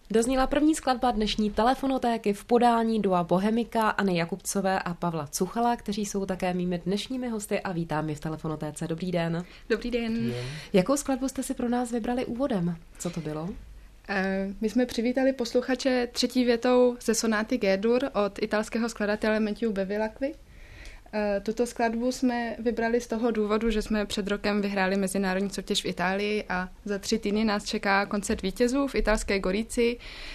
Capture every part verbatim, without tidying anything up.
Dozněla první skladba dnešní telefonotéky v podání dua Bohemika Anny Jakubcové a Pavla Cuchala, kteří jsou také mými dnešními hosty a vítám je v telefonotéce. Dobrý den. Dobrý den. Dobrý den. Jakou skladbu jste si pro nás vybrali úvodem? Co to bylo? My jsme přivítali posluchače třetí větou ze sonáty G-dur od italského skladatele Matthew Bevilacqui. Tuto skladbu jsme vybrali z toho důvodu, že jsme před rokem vyhráli mezinárodní soutěž v Itálii a za tři týdny nás čeká koncert vítězů v italské Gorici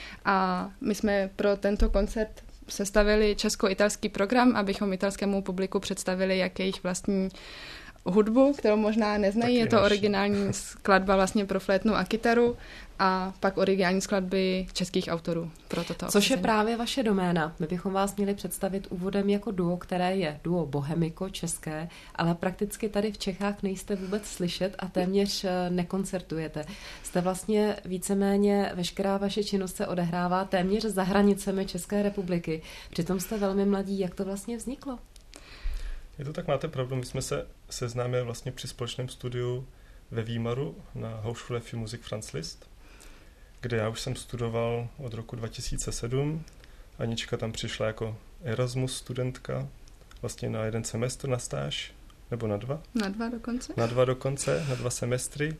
a my jsme pro tento koncert sestavili česko-italský program, abychom italskému publiku představili, jak je jejich vlastní hudbu, kterou možná neznají. Je to naši. Originální skladba vlastně pro flétnu a kytaru a pak originální skladby českých autorů pro toto. Což je právě vaše doména. My bychom vás měli představit úvodem jako duo, které je duo Bohemiko české, ale prakticky tady v Čechách nejste vůbec slyšet a téměř nekoncertujete. Jste vlastně víceméně, veškerá vaše činnost se odehrává téměř za hranicemi České republiky. Přitom jste velmi mladí. Jak to vlastně vzniklo? Je to tak, máte pravdu, my jsme se seznámili vlastně při společném studiu ve Výmaru na Hochschule für Musik Franz Liszt, kde já už jsem studoval od roku dva tisíce sedm. Anička tam přišla jako Erasmus studentka, vlastně na jeden semestr na stáž, nebo na dva? Na dva dokonce. Na dva dokonce, na dva semestry.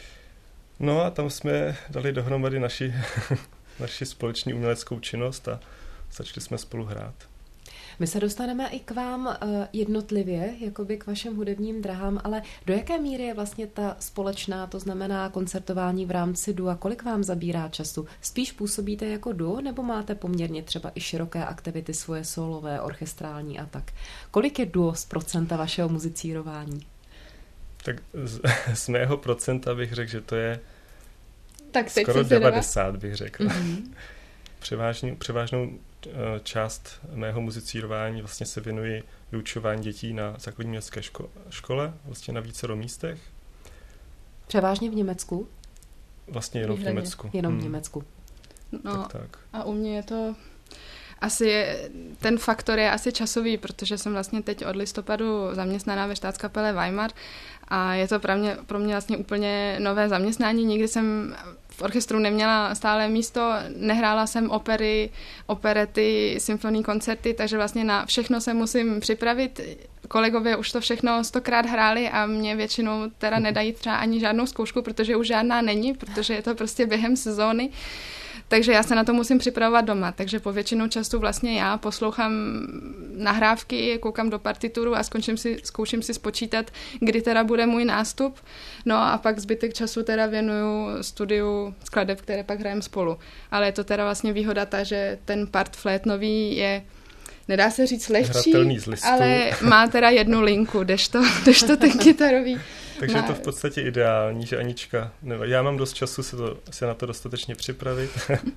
No a tam jsme dali dohromady naši, naši společní uměleckou činnost a začali jsme spolu hrát. My se dostaneme i k vám jednotlivě, jakoby k vašim hudebním drahám, ale do jaké míry je vlastně ta společná, to znamená koncertování v rámci dua, kolik vám zabírá času? Spíš působíte jako duo, nebo máte poměrně třeba i široké aktivity svoje solové, orchestrální a tak? Kolik je duo z procenta vašeho muzicírování? Tak z, z mého procenta bych řekl, že to je tak skoro devadesát, bych řekl. Mm-hmm. Převážnou, převážnou část mého muzicírování vlastně se věnuji vyučování dětí na základní městské ško- škole, vlastně na vícero místech. Převážně v Německu? Vlastně jenom Výhradně. v Německu. Jenom hmm. v Německu. No tak, tak. A u mě je to asi, je, ten faktor je asi časový, protože jsem vlastně teď od listopadu zaměstnaná ve Staatskapelle Weimar a je to pro mě, pro mě vlastně úplně nové zaměstnání. Nikdy jsem v orchestru neměla stále místo, nehrála jsem opery, operety, symfonní koncerty, takže vlastně na všechno se musím připravit. Kolegové už to všechno stokrát hráli a mě většinou teda nedají třeba ani žádnou zkoušku, protože už žádná není, protože je to prostě během sezóny. Takže já se na to musím připravovat doma, takže po většinu času vlastně já poslouchám nahrávky, koukám do partituru a zkončím si, zkouším si spočítat, kdy teda bude můj nástup. No a pak zbytek času teda věnuju studiu skladeb, které pak hrajeme spolu. Ale je to teda vlastně výhoda ta, že ten part flétnový je, nedá se říct lehčí, ale má teda jednu linku, kdežto, kdežto ten kytarový. Takže má... je to v podstatě ideální, že Anička, nebo já mám dost času se, to, se na to dostatečně připravit.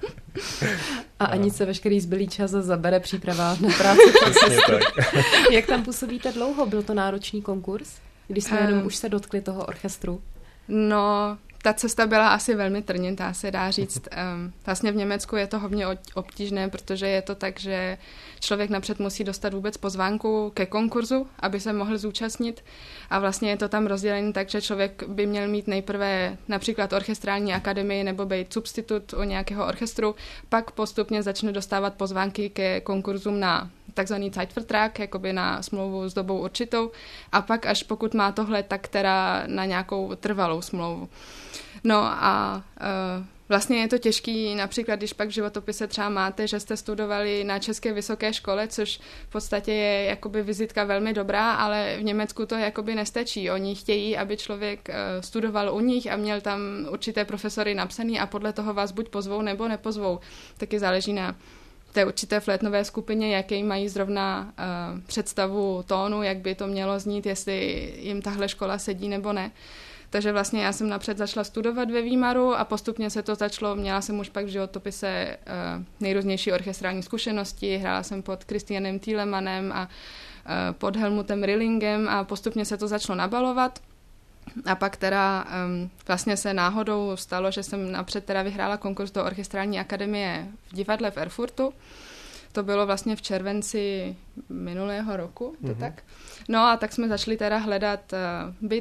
A Anice veškerý zbylý čas zabere příprava na práci. tak. Jak tam působíte dlouho? Byl to náročný konkurs? Když jsme um, jenom už se dotkli toho orchestru? No, ta cesta byla asi velmi trnitá, se dá říct. Um, vlastně v Německu je to hodně obtížné, protože je to tak, že člověk napřed musí dostat vůbec pozvánku ke konkurzu, aby se mohl zúčastnit. A vlastně je to tam rozdělené tak, že člověk by měl mít nejprve například orchestrální akademii nebo být substitut u nějakého orchestru, pak postupně začne dostávat pozvánky ke konkurzům na takzvaný Zeitvertrag, jakoby na smlouvu s dobou určitou, a pak až pokud má tohle, tak teda na nějakou trvalou smlouvu. No a uh, vlastně je to těžký, například když pak v životopise třeba máte, že jste studovali na České vysoké škole, což v podstatě je jakoby vizitka velmi dobrá, ale v Německu to jakoby nestačí. Oni chtějí, aby člověk uh, studoval u nich a měl tam určité profesory napsaný a podle toho vás buď pozvou nebo nepozvou. Taky záleží na té určité flétnové skupině, jaký mají zrovna uh, představu tónu, jak by to mělo znít, jestli jim tahle škola sedí nebo ne. Takže vlastně já jsem napřed začala studovat ve Výmaru a postupně se to začalo, měla jsem už pak v životopise uh, nejrůznější orchestrální zkušenosti, hrála jsem pod Christianem Thielemanem a uh, pod Helmutem Rillingem a postupně se to začalo nabalovat. A pak teda um, vlastně se náhodou stalo, že jsem napřed teda vyhrála konkurs do orchestrální akademie v divadle v Erfurtu. To bylo vlastně v červenci minulého roku, to mm-hmm. tak. No a tak jsme začali teda hledat uh, byt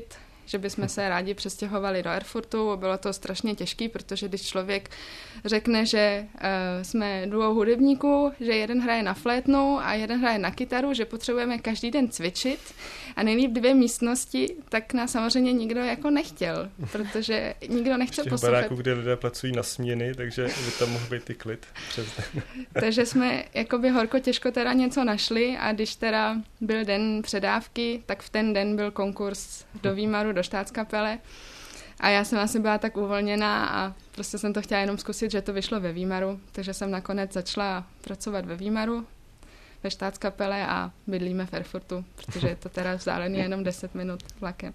že bychom se rádi přestěhovali do Erfurtu. Bylo to strašně těžké, protože když člověk řekne, že uh, jsme duo hudebníků, že jeden hraje na flétnu a jeden hraje na kytaru, že potřebujeme každý den cvičit a nejlíp dvě místnosti, tak nás samozřejmě nikdo jako nechtěl, protože nikdo nechce Ještě poslouchat. v baráku, kde lidé pracují na směny, takže by tam mohl být i klid přes den. Takže jsme jakoby horko těžko teda něco našli a když teda byl den předávky, tak v ten den byl konkurs do Výmaru, do Štátskapele a já jsem asi byla tak uvolněná a prostě jsem to chtěla jenom zkusit, že to vyšlo ve Výmaru, takže jsem nakonec začala pracovat ve Výmaru, ve Štátskapele a bydlíme v Erfurtu, protože je to teda vzdálený jenom deset minut vlakem.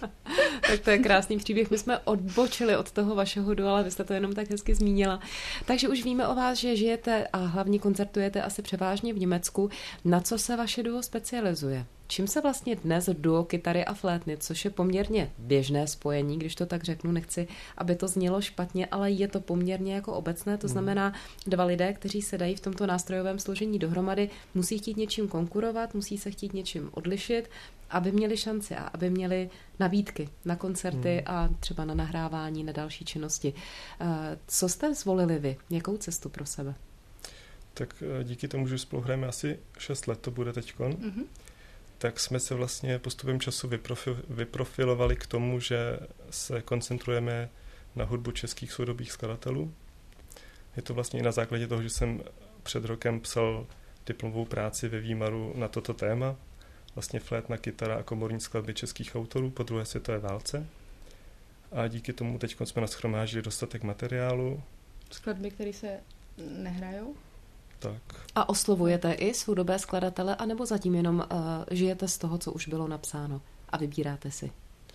Tak to je krásný příběh. My jsme odbočili od toho vašeho duo, ale vy jste to jenom tak hezky zmínila. Takže už víme o vás, že žijete a hlavně koncertujete asi převážně v Německu. Na co se vaše duo specializuje? Čím se vlastně dnes duo kytary a flétny, což je poměrně běžné spojení, když to tak řeknu, nechci, aby to znělo špatně, ale je to poměrně jako obecné, to znamená dva lidé, kteří se dají v tomto nástrojovém složení dohromady, musí chtít něčím konkurovat, musí se chtít něčím odlišit, aby měli šanci a aby měli nabídky na koncerty hmm. a třeba na nahrávání, na další činnosti. Co jste zvolili vy? Jakou cestu pro sebe? Tak díky tomu, že spolu hrajeme asi šest let, to bude teďkon, mm-hmm. tak jsme se vlastně postupem času vyprofi- vyprofilovali k tomu, že se koncentrujeme na hudbu českých soudobých skladatelů. Je to vlastně i na základě toho, že jsem před rokem psal diplomovou práci ve Výmaru na toto téma, vlastně flétna, kytara a komorní skladby českých autorů po druhé světové válce. A díky tomu teď jsme nashromáždili dostatek materiálu. Skladby, které se nehrajou? Tak. A oslovujete i soudobé skladatele, anebo zatím jenom uh, žijete z toho, co už bylo napsáno a vybíráte si?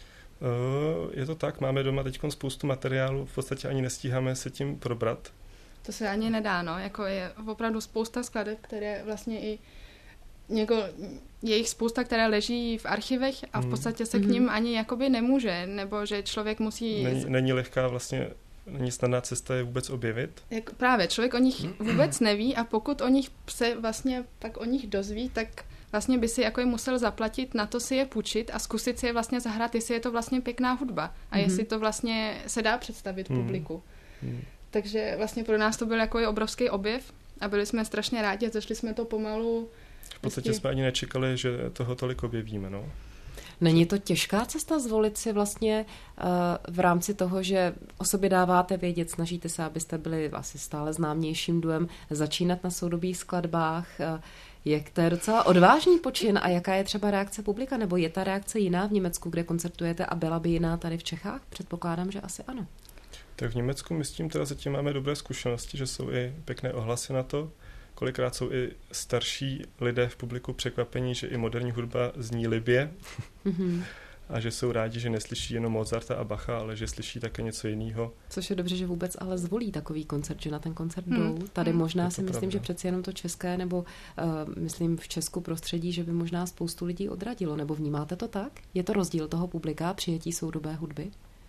Uh, je to tak, máme doma teď spoustu materiálu, v podstatě ani nestíháme se tím probrat. To se ani nedá, no, jako je opravdu spousta skladeb, které vlastně i něko, je jich spousta, které leží v archivech a v podstatě se mm. k ním ani jakoby nemůže, nebo že člověk musí... Není, není lehká vlastně, není snadná cesta je vůbec objevit. Jak právě, člověk o nich vůbec neví a pokud o nich se vlastně pak o nich dozví, tak vlastně by si jako je musel zaplatit na to si je půjčit a zkusit si je vlastně zahrát, jestli je to vlastně pěkná hudba a mm. jestli to vlastně se dá představit mm. publiku. Mm. Takže vlastně pro nás to byl jako obrovský objev a byli jsme strašně rádi a zašli jsme to pomalu. V podstatě vlastně... jsme ani nečekali, že toho tolik objevíme, no. Není to těžká cesta zvolit si vlastně uh, v rámci toho, že o sobě dáváte vědět, snažíte se, abyste byli asi stále známějším duem, začínat na soudobých skladbách, uh, jak to je docela odvážný počin a jaká je třeba reakce publika, nebo je ta reakce jiná v Německu, kde koncertujete a byla by jiná tady v Čechách? Předpokládám, že asi ano. Tak v Německu my s tím teda zatím máme dobré zkušenosti, že jsou i pěkné ohlasy na to. Kolikrát jsou i starší lidé v publiku překvapení, že i moderní hudba zní libě mm-hmm. a že jsou rádi, že neslyší jenom Mozarta a Bacha, ale že slyší také něco jiného. Což je dobře, že vůbec ale zvolí takový koncert, že na ten koncert jdou. Hmm. Tady hmm. možná si myslím, pravda. Že přeci jenom to české, nebo uh, myslím v Česku prostředí, že by možná spoustu lidí odradilo. Nebo vnímáte to tak? Je to rozdíl toho publika, přijetí soudobé hudby?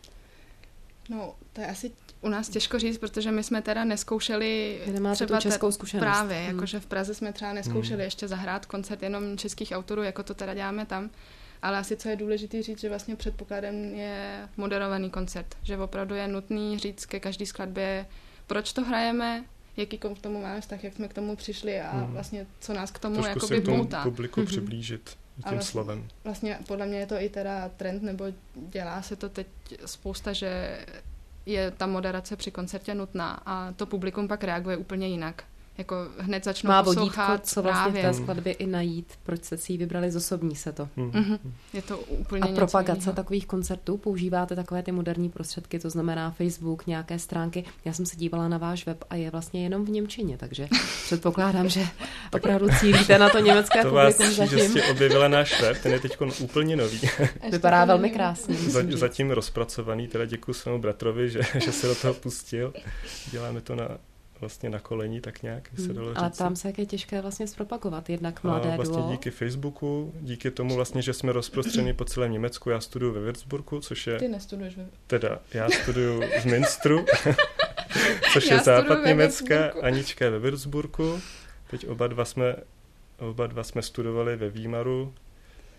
No, to je asi u nás těžko říct, protože my jsme teda neskoušeli třeba tu českou zkušenost. Právě, hmm. jakože v Praze jsme třeba neskoušeli hmm. ještě zahrát koncert jenom českých autorů, jako to teda děláme tam. Ale asi co je důležité říct, že vlastně předpokladem je moderovaný koncert, že opravdu je nutný říct ke každé skladbě, proč to hrajeme, jaký k tomu máme vztah, jak jsme k tomu přišli a hmm. vlastně co nás k tomu trošku jakoby poutá. Trošku publiku hmm. přiblížit tím vlastně, slovem. Vlastně podle mě je to i teda trend, nebo dělá se to teď spousta, že je ta moderace při koncertě nutná a to publikum pak reaguje úplně jinak. Jako hned začnou má poslouchat. Má vodítko, co vlastně právě v té skladbě i najít, proč se si ji vybrali, zosobní se to. Mm. Mm-hmm. Je to úplně a něco propagace jiného. Takových koncertů, používáte takové ty moderní prostředky, to znamená Facebook, nějaké stránky. Já jsem se dívala na váš web a je vlastně jenom v němčině, takže předpokládám, že opravdu cílíte na to německé to publikum vás, zatím. Že jste objevila náš web, ten je teď úplně nový. Vypadá velmi krásně. Zatím rozpracovaný, teda děkuji svému bratrovi, že, že se do toho pustil. Děláme to na vlastně na koleni, tak nějak se dalo říct. Ale tam se jak je těžké vlastně zpropagovat, jednak mladé a vlastně duo. díky Facebooku, díky tomu vlastně, že jsme rozprostřeni po celém Německu, já studuju ve Würzburgu, což je... Ty nestuduješ ve... Teda, já studuju v Münstru, což já je západ Německa, Anička je ve Würzburgu, teď oba dva jsme, oba dva jsme studovali ve Výmaru,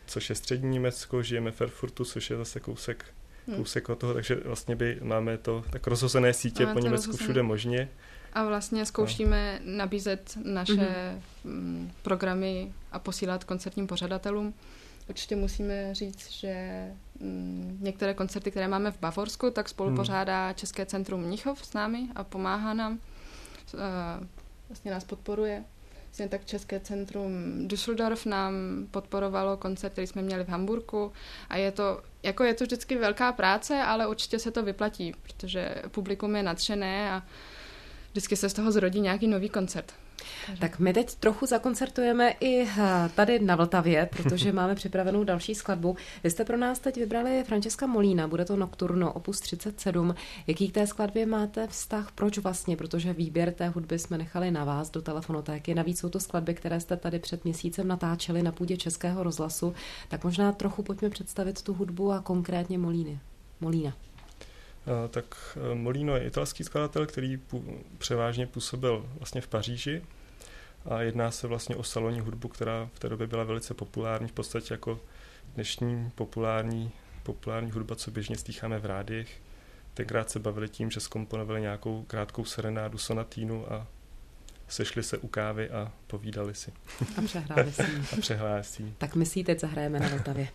což je střední Německo, žijeme v Erfurtu, což je zase kousek, hmm. kousek od toho, takže vlastně by, máme to tak rozhozené sítě máme po Německu rozhozené. Všude možně. A vlastně zkoušíme no. nabízet naše mm-hmm. programy a posílat koncertním pořadatelům. Určitě musíme říct, že mm, některé koncerty, které máme v Bavorsku, tak spolupořádá hmm. České centrum Mnichov s námi a pomáhá nám. Uh, vlastně nás podporuje. Vlastně tak České centrum Düsseldorf nám podporovalo koncert, který jsme měli v Hamburku a je to, jako je to vždycky velká práce, ale určitě se to vyplatí, protože publikum je nadšené a vždycky se z toho zrodí nějaký nový koncert. Tak my teď trochu zakoncertujeme i tady na Vltavě, protože máme připravenou další skladbu. Vy jste pro nás teď vybrali Francesca Molina, bude to Nocturno, opus třicet sedm. Jaký k té skladbě máte vztah? Proč vlastně? Protože výběr té hudby jsme nechali na vás do telefonotéky. Navíc jsou to skladby, které jste tady před měsícem natáčeli na půdě Českého rozhlasu. Tak možná trochu pojďme představit tu hudbu a konkrétně Molíny. Molina. Uh, tak uh, Molino je italský skladatel, který pů, převážně působil vlastně v Paříži a jedná se vlastně o salonní hudbu, která v té době byla velice populární, v podstatě jako dnešní populární, populární hudba, co běžně slýcháme v rádiích. Tenkrát se bavili tím, že zkomponovali nějakou krátkou serenádu, sonatínu a sešli se u kávy a povídali si. A přehráli si. a přehráli si. Tak my si ji teď zahrajeme na Vltavě.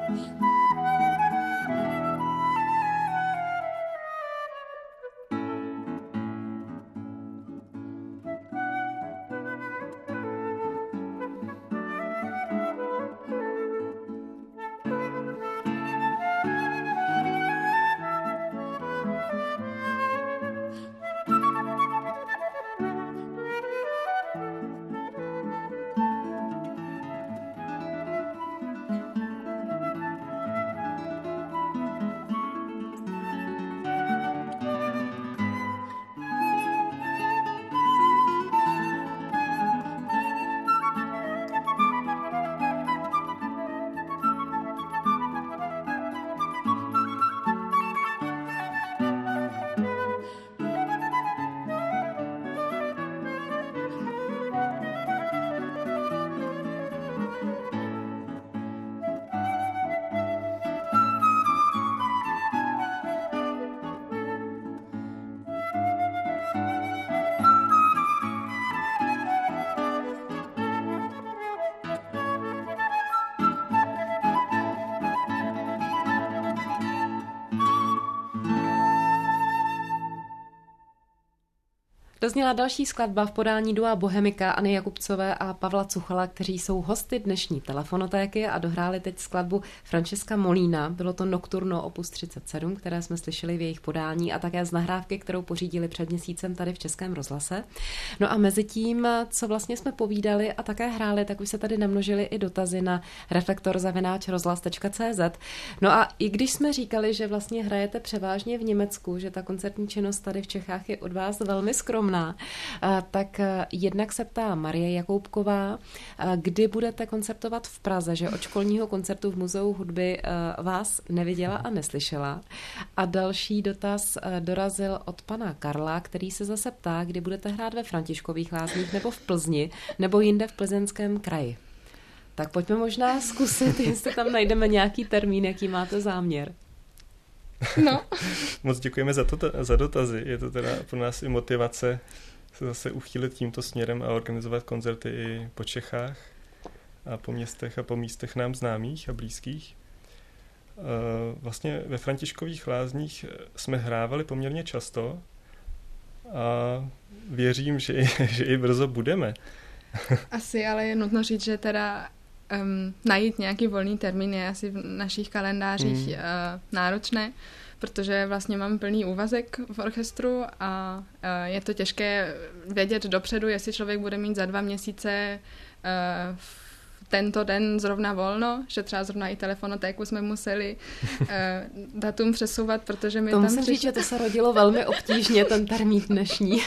Dozněla další skladba v podání dua Bohemika Anny Jakubcové a Pavla Cuchala, kteří jsou hosty dnešní telefonotéky a dohráli teď skladbu Francesca Molina. Bylo to Nocturno opus třicet sedm, které jsme slyšeli v jejich podání a také z nahrávky, kterou pořídili před měsícem tady v Českém rozhlase. No a mezi tím, co vlastně jsme povídali a také hráli, tak už se tady namnožili i dotazy na reflektor zavináč rozhlas tečka cé zet. No a i když jsme říkali, že vlastně hrajete převážně v Německu, že ta koncertní činnost tady v Čechách je od vás velmi skromná, tak jednak se ptá Marie Jakoubková, kdy budete koncertovat v Praze, že od školního koncertu v Muzeu hudby vás neviděla a neslyšela. A další dotaz dorazil od pana Karla, který se zase ptá, kdy budete hrát ve Františkových Lázních nebo v Plzni, nebo jinde v Plzeňském kraji. Tak pojďme možná zkusit, jestli tam najdeme nějaký termín, jaký máte záměr. No. Moc děkujeme za, to, za dotazy. Je to teda pro nás i motivace se zase uchýlit tímto směrem a organizovat koncerty i po Čechách a po městech a po místech nám známých a blízkých. Vlastně ve Františkových Lázních jsme hrávali poměrně často a věřím, že i, že i brzo budeme. Asi, ale je nutno říct, že teda Um, najít nějaký volný termín je asi v našich kalendářích mm. uh, náročné, protože vlastně mám plný úvazek v orchestru a uh, je to těžké vědět dopředu, jestli člověk bude mít za dva měsíce uh, tento den zrovna volno, že třeba zrovna i telefonotéku jsme museli uh, datum přesouvat, protože mi to tam musím přišli... říct, že to se rodilo velmi obtížně, ten termín dnešní.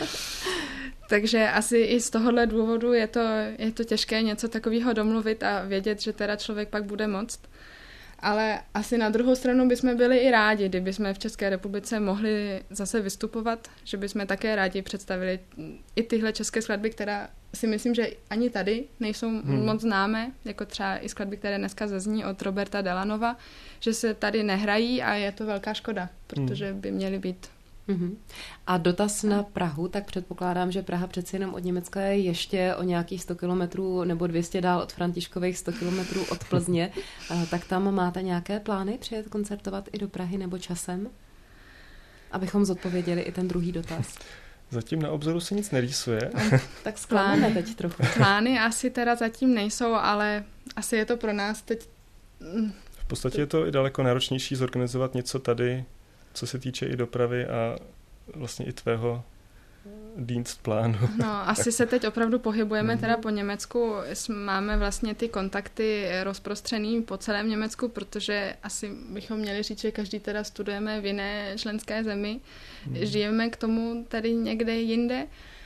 Takže asi i z tohohle důvodu je to, je to těžké něco takového domluvit a vědět, že teda člověk pak bude moct. Ale asi na druhou stranu bychom byli i rádi, kdyby jsme v České republice mohli zase vystupovat, že bychom také rádi představili i tyhle české skladby, které si myslím, že ani tady nejsou hmm. moc známé, jako třeba i skladby, které dneska zazní od Roberta Delanova, že se tady nehrají a je to velká škoda, protože by měly být. Uhum. A dotaz na Prahu, tak předpokládám, že Praha přeci jenom od Německa je ještě o nějakých sto kilometrů nebo dvě stě dál od Františkových, sto kilometrů od Plzně. Tak tam máte nějaké plány přijet koncertovat i do Prahy nebo časem? Abychom zodpověděli i ten druhý dotaz. Zatím na obzoru se nic nerýsuje. Tak skládáme teď trochu. Plány asi teda zatím nejsou, ale asi je to pro nás teď... V podstatě je to i daleko náročnější zorganizovat něco tady, co se týče i dopravy a vlastně i tvého dienstplánu. No, asi se teď opravdu pohybujeme teda po Německu. Máme vlastně ty kontakty rozprostřený po celém Německu, protože asi bychom měli říct, že každý teda studujeme v jiné členské zemi. Hmm. Žijeme k tomu tady někde jinde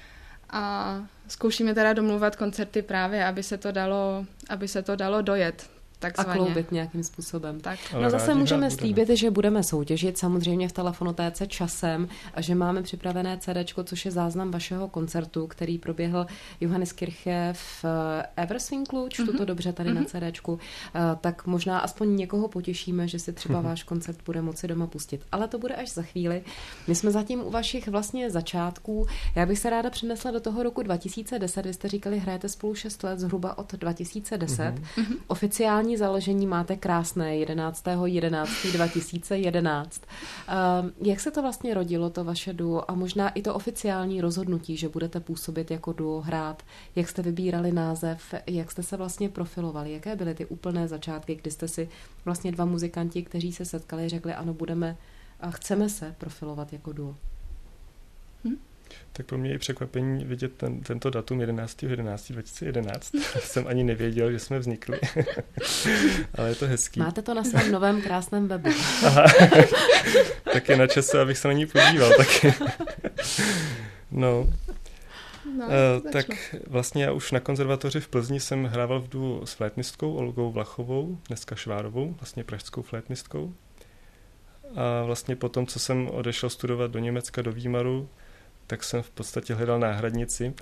a zkoušíme teda domluvat koncerty právě, aby se to dalo, aby se to dalo dojet. A kloubit nějakým způsobem. Tak. No zase můžeme slíbit, že budeme soutěžit samozřejmě v telefonotéce časem a že máme připravené CDčko, což je záznam vašeho koncertu, který proběhl Johanneskirche v Everswinklu, čtu mm-hmm. to dobře tady mm-hmm. na CDčku, tak možná aspoň někoho potěšíme, že si třeba mm-hmm. váš koncert bude moci doma pustit. Ale to bude až za chvíli. My jsme zatím u vašich vlastně začátků. Já bych se ráda přinesla do toho roku dva tisíce deset. Vy jste říkali, hrajete spolu šest let, zhruba od dva tisíce deset. Mm-hmm. Oficiální oficiální založení máte krásné jedenáctého jedenáctého dva tisíce jedenáct. Jak se to vlastně rodilo, to vaše duo a možná i to oficiální rozhodnutí, že budete působit jako duo, hrát? Jak jste vybírali název, jak jste se vlastně profilovali? Jaké byly ty úplné začátky, kdy jste si vlastně dva muzikanti, kteří se setkali, řekli ano, budeme a chceme se profilovat jako duo? Hm? Tak pro mě je překvapení vidět ten, tento datum jedenáctého jedenáctého dva tisíce jedenáct. Jsem ani nevěděl, že jsme vznikli. Ale je to hezký. Máte to na svém novém krásném webu. Aha. Tak je na čase, abych se na ní podíval taky. No. No, uh, tak vlastně já už na konzervatoři v Plzni jsem hrával v duo s flétnistkou Olgou Vlachovou, dneska Švárovou, vlastně pražskou flétnistkou. A vlastně potom, co jsem odešel studovat do Německa, do Výmaru, tak jsem v podstatě hledal náhradnici.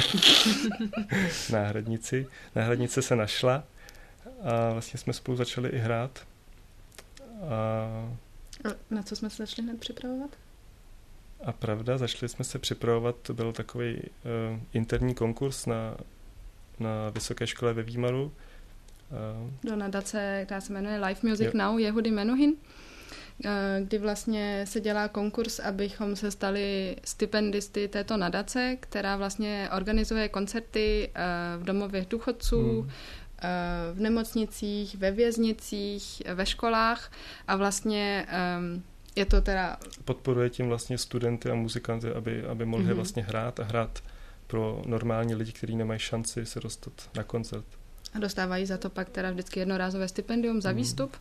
náhradnici. Náhradnice se našla a vlastně jsme spolu začali i hrát. A... Na co jsme se začali hned připravovat? A pravda, začali jsme se připravovat, to byl takový uh, interní konkurs na, na vysoké škole ve Výmaru. Uh, Do nadace, která se jmenuje Live Music jo. Now, Jehudy Menuhin, kdy vlastně se dělá konkurs, abychom se stali stipendisty této nadace, která vlastně organizuje koncerty v domovech důchodců, hmm. v nemocnicích, ve věznicích, ve školách a vlastně je to teda... Podporuje tím vlastně studenty a muzikanty, aby, aby mohli hmm. vlastně hrát a hrát pro normální lidi, kteří nemají šanci se dostat na koncert. A dostávají za to pak teda vždycky jednorázové stipendium za výstup.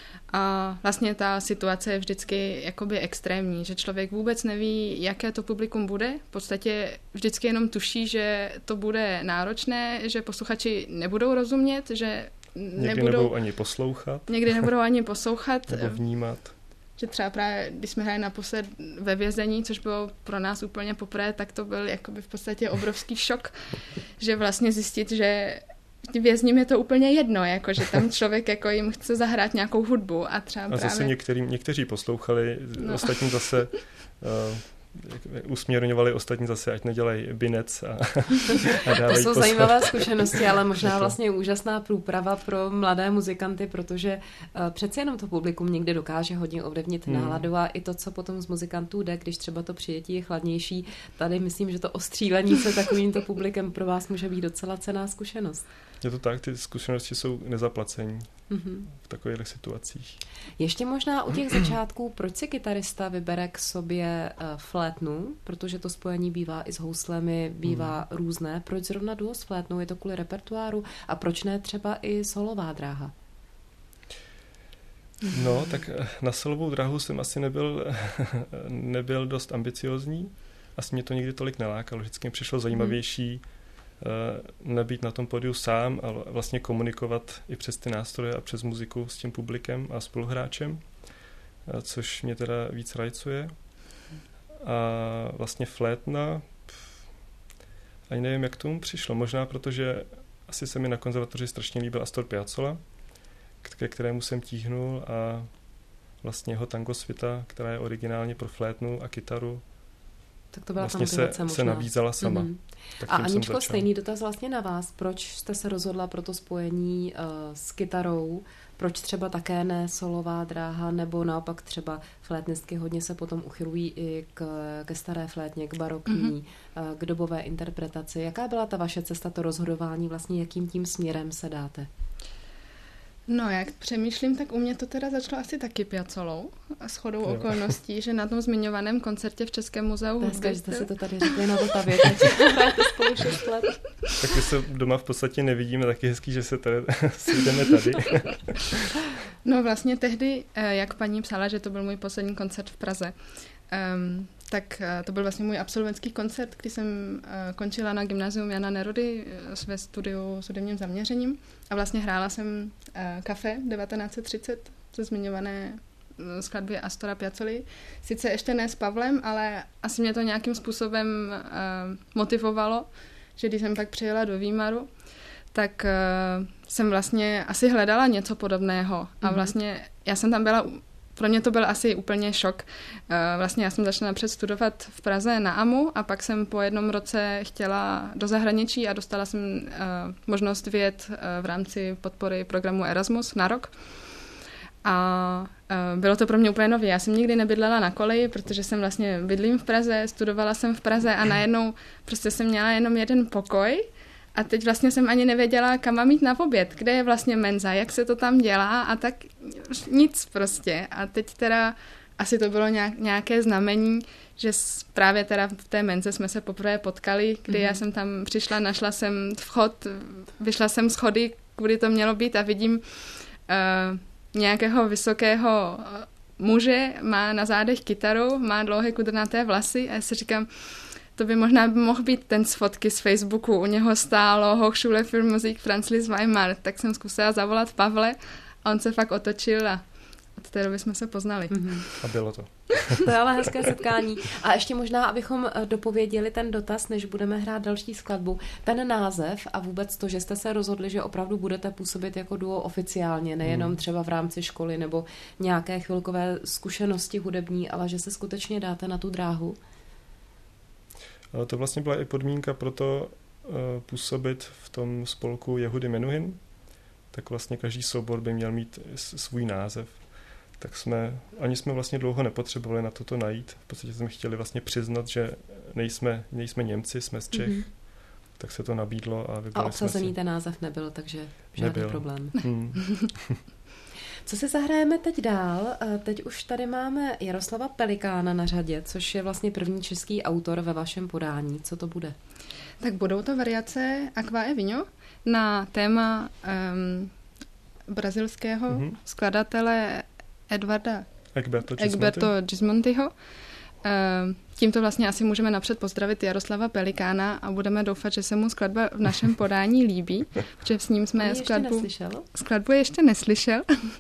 A vlastně ta situace je vždycky jakoby extrémní, že člověk vůbec neví, jaké to publikum bude. V podstatě vždycky jenom tuší, že to bude náročné, že posluchači nebudou rozumět, že někdy nebudou, nebudou ani poslouchat. Někdy nebudou ani poslouchat. Nebo vnímat. Že třeba právě, když jsme hráli naposled ve vězení, což bylo pro nás úplně poprvé, tak to byl jakoby v podstatě obrovský šok, že vlastně zjistit, že vězním je to úplně jedno, jako že tam člověk jako jim chce zahrát nějakou hudbu a třeba a právě... zase některý, někteří poslouchali, no. Ostatní zase uh, usměrňovali ostatní zase, ať nedělají binec a, a dávají To jsou posled. zajímavé zkušenosti, ale možná vlastně úžasná průprava pro mladé muzikanty, protože uh, přeci jenom to publikum někdy dokáže hodně ovlivnit hmm. náladu a i to, co potom z muzikantů jde, když třeba to přijetí je chladnější. Tady myslím, že to ostřílení se takovýmto publikem pro vás může být docela cenná zkušenost. Je to tak, ty zkušenosti jsou nezaplacení mm-hmm. v takových situacích. Ještě možná u těch začátků, proč si kytarista vybere k sobě uh, flétnu, protože to spojení bývá i s houslemi, bývá mm. různé. Proč zrovna duo s flétnou? Je to kvůli repertoáru? A proč ne třeba i solová dráha? No, tak na solovou dráhu jsem asi nebyl, nebyl dost ambiciozní. Asi mě to nikdy tolik nelákalo. Vždycky mi přišlo zajímavější mm. nebýt na tom pódiu sám a vlastně komunikovat i přes ty nástroje a přes muziku s tím publikem a spoluhráčem, což mě teda víc rajcuje. A vlastně flétna, ani nevím, jak k tomu přišlo. Možná protože asi se mi na konzervatoři strašně líbil Astor Piazzolla, ke kterému jsem tíhnul a vlastně jeho tango svita, která je originálně pro flétnu a kytaru, tak to byla vlastně se, se nabízela sama. Mm-hmm. A Aničko, stejný dotaz vlastně na vás. Proč jste se rozhodla pro to spojení uh, s kytarou? Proč třeba také ne solová dráha, nebo naopak třeba flétnistky hodně se potom uchylují i k, ke staré flétně, k barokní, mm-hmm. uh, k dobové interpretaci. Jaká byla ta vaše cesta, to rozhodování, vlastně jakým tím směrem se dáte? No, jak přemýšlím, tak u mě to teda začalo asi taky Piazzolou a shodou jo. okolností, že na tom zmiňovaném koncertě v Českém muzeu hudby... Dneska, že jste si to tady řekli na Vltavě, teď hráte spolu šest let. Tak my se doma v podstatě nevidíme, taky hezký, že se tady sejdeme tady. No vlastně tehdy, jak paní psala, že to byl můj poslední koncert v Praze, um, tak to byl vlastně můj absolventský koncert, kdy jsem končila na gymnázium Jana Nerody ve studiu s hudebním zaměřením a vlastně hrála jsem Kafe devatenáct set třicet ze zmiňované skladby Astora Piazzoly. Sice ještě ne s Pavlem, ale asi mě to nějakým způsobem motivovalo, že když jsem pak přijela do Výmaru, tak jsem vlastně asi hledala něco podobného a vlastně já jsem tam byla pro mě to byl asi úplně šok. Vlastně já jsem začala napřed studovat v Praze na A M U a pak jsem po jednom roce chtěla do zahraničí a dostala jsem možnost vyjet v rámci podpory programu Erasmus na rok. A bylo to pro mě úplně nový. Já jsem nikdy nebydlela na koleji, protože jsem vlastně bydlím v Praze, studovala jsem v Praze a najednou prostě jsem měla jenom jeden pokoj a teď vlastně jsem ani nevěděla, kam mám jít na oběd, kde je vlastně menza, jak se to tam dělá a tak nic prostě. A teď teda asi to bylo nějaké znamení, že právě teda v té menze jsme se poprvé potkali, kdy mm-hmm. já jsem tam přišla, našla jsem vchod, vyšla jsem schody, kudy to mělo být a vidím uh, nějakého vysokého muže, má na zádech kytaru, má dlouhé kudrnaté vlasy a já si říkám, to by možná mohl být ten z fotky z Facebooku, u něho stálo Hochschule für Musik Franz Liszt Weimar, tak jsem zkusila zavolat Pavle a on se fakt otočil a od té doby jsme se poznali. Mm-hmm. A bylo to. To je ale hezké setkání. A ještě možná, abychom dopověděli ten dotaz, než budeme hrát další skladbu. Ten název a vůbec to, že jste se rozhodli, že opravdu budete působit jako duo oficiálně, nejenom třeba v rámci školy nebo nějaké chvilkové zkušenosti hudební, ale že se skutečně dáte na tu dráhu. Ale to vlastně byla i podmínka pro to uh, působit v tom spolku Jehudy Menuhin. Tak vlastně každý soubor by měl mít svůj název. Tak jsme, ani jsme vlastně dlouho nepotřebovali na toto najít. V podstatě jsme chtěli vlastně přiznat, že nejsme, nejsme Němci, jsme z Čech. Mm-hmm. Tak se to nabídlo a vybrali A obsazený jsme si. ten název nebyl, takže žádný Nebyl. problém. Hmm. Co si zahrajeme teď dál? Teď už tady máme Jaroslava Pelikána na řadě, což je vlastně první český autor ve vašem podání. Co to bude? Tak budou to variace Aqua e Vinho na téma um, brazilského mm-hmm. skladatele Edvarda Egberto Egberto Gismontiho. Tímto vlastně asi můžeme napřed pozdravit Jaroslava Pelikána a budeme doufat, že se mu skladba v našem podání líbí, protože s ním jsme skladbu, skladbu ještě neslyšel.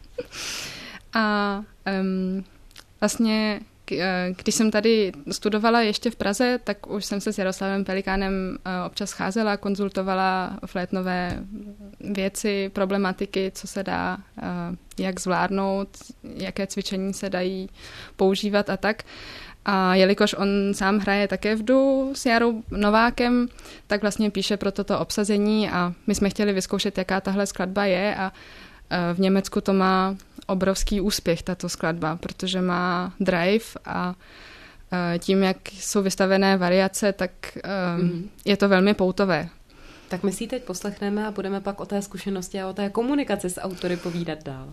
A um, vlastně když jsem tady studovala ještě v Praze, tak už jsem se s Jaroslavem Pelikánem občas scházela, konzultovala flétnové věci, problematiky, co se dá, jak zvládnout, jaké cvičení se dají používat a tak. A jelikož on sám hraje také v du s Jarou Novákem, tak vlastně píše pro toto obsazení a my jsme chtěli vyzkoušet, jaká tahle skladba je a v Německu to má obrovský úspěch, tato skladba, protože má drive a tím, jak jsou vystavené variace, tak mm. je to velmi poutové. Tak my si ji teď poslechneme a budeme pak o té zkušenosti a o té komunikaci s autory povídat dál.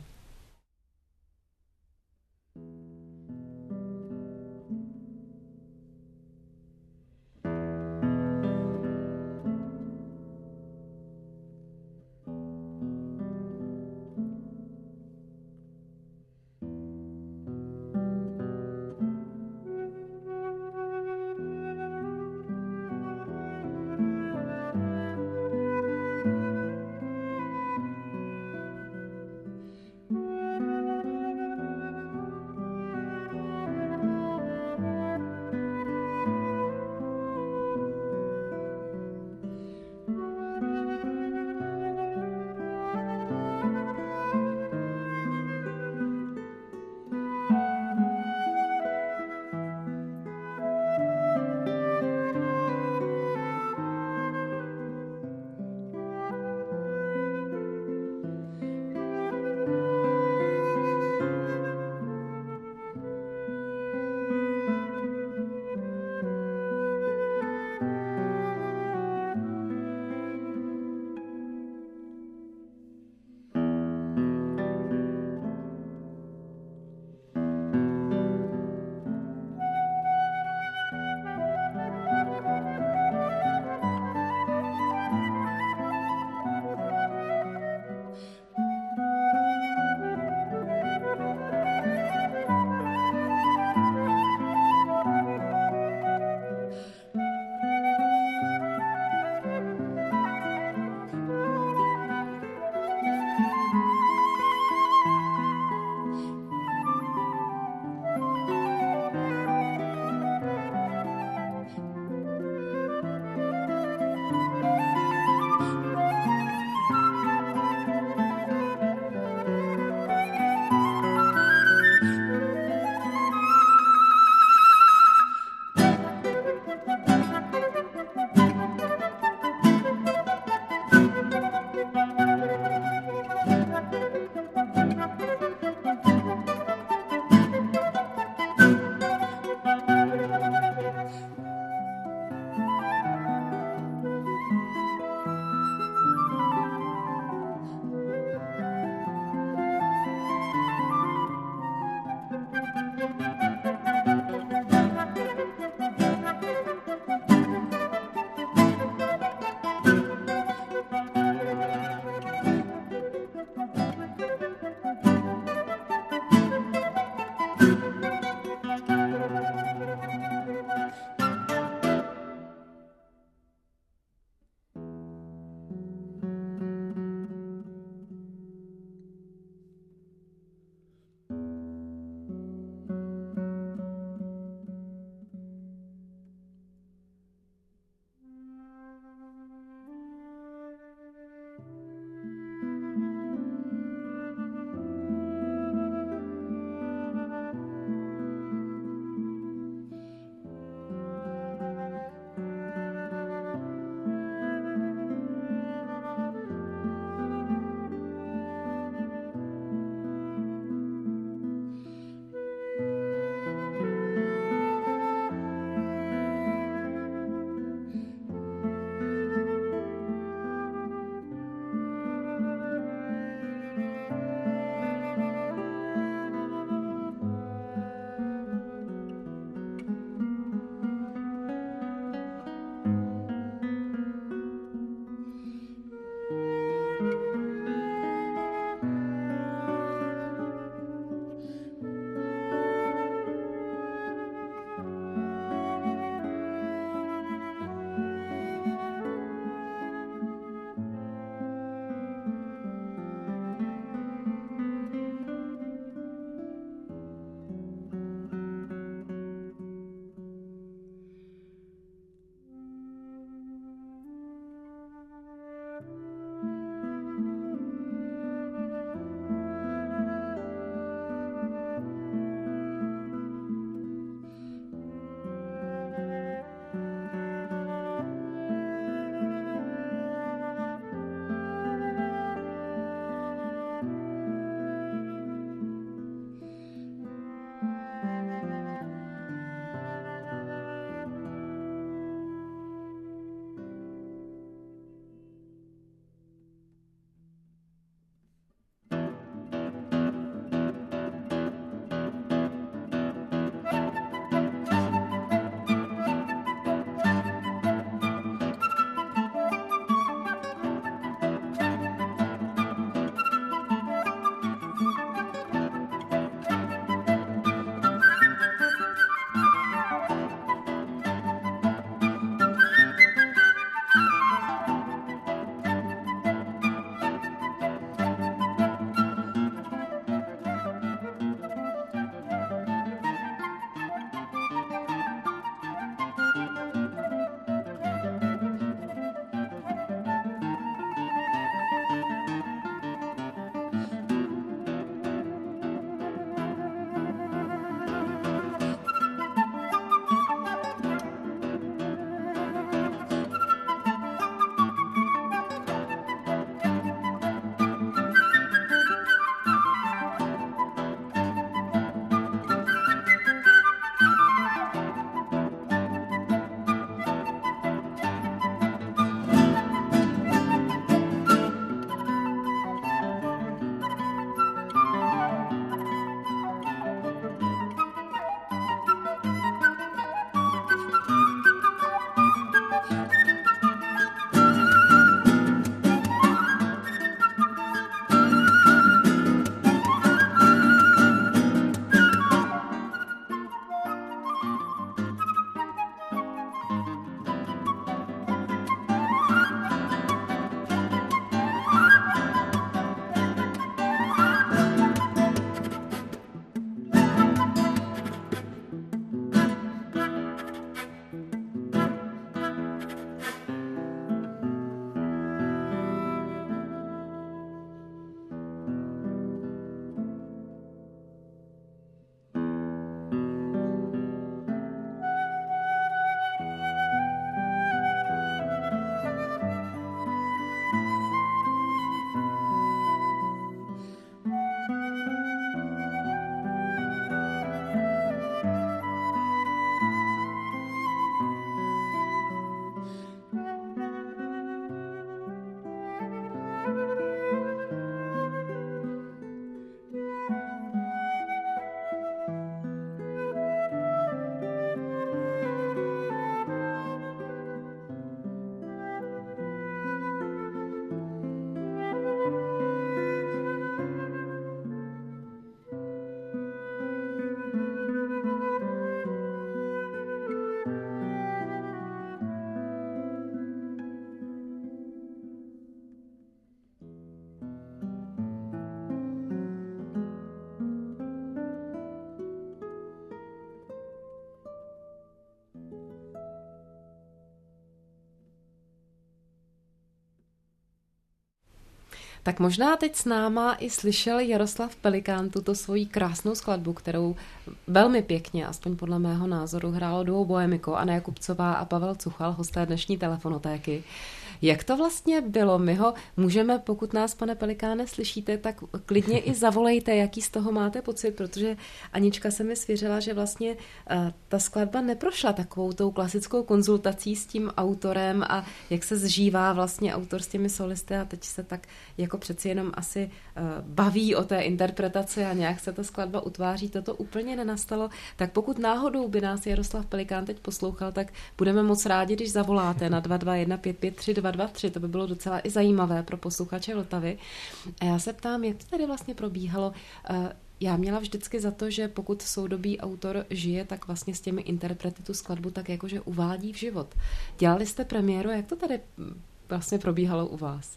Tak možná teď s náma i slyšel Jaroslav Pelikán tuto svoji krásnou skladbu, kterou velmi pěkně, aspoň podle mého názoru, hrálo duo Bohemiko, Anna Jakubcová a Pavel Cuchal, hosté dnešní Telefonotéky. Jak to vlastně bylo? My ho můžeme, pokud nás, pane Pelikáne, slyšíte, tak klidně i zavolejte, jaký z toho máte pocit, protože Anička se mi svěřila, že vlastně uh, ta skladba neprošla takovou tou klasickou konzultací s tím autorem a jak se zžívá vlastně autor s těmi solisty a teď se tak jako přeci jenom asi uh, baví o té interpretaci a nějak se ta skladba utváří. Toto úplně nenastalo. Tak pokud náhodou by nás Jaroslav Pelikán teď poslouchal, tak budeme moc rádi, když zavoláte na dva dva jedna pět pět tři dva dva tři, to by bylo docela i zajímavé pro posluchače Vltavy. A já se ptám, jak to tady vlastně probíhalo. Já měla vždycky za to, že pokud soudobý autor žije, tak vlastně s těmi interprety tu skladbu tak jakože uvádí v život. Dělali jste premiéru, jak to tady vlastně probíhalo u vás?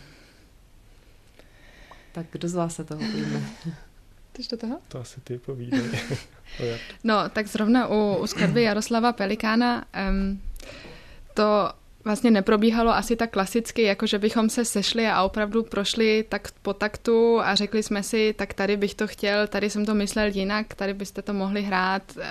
Tak kdo z vás se toho ujme? Tyž do toho? To asi ty povídej. No, tak zrovna u, u skladby Jaroslava Pelikána um, to vlastně neprobíhalo asi tak klasicky, jako že bychom se sešli a opravdu prošli tak po taktu a řekli jsme si, tak tady bych to chtěl, tady jsem to myslel jinak, tady byste to mohli hrát uh,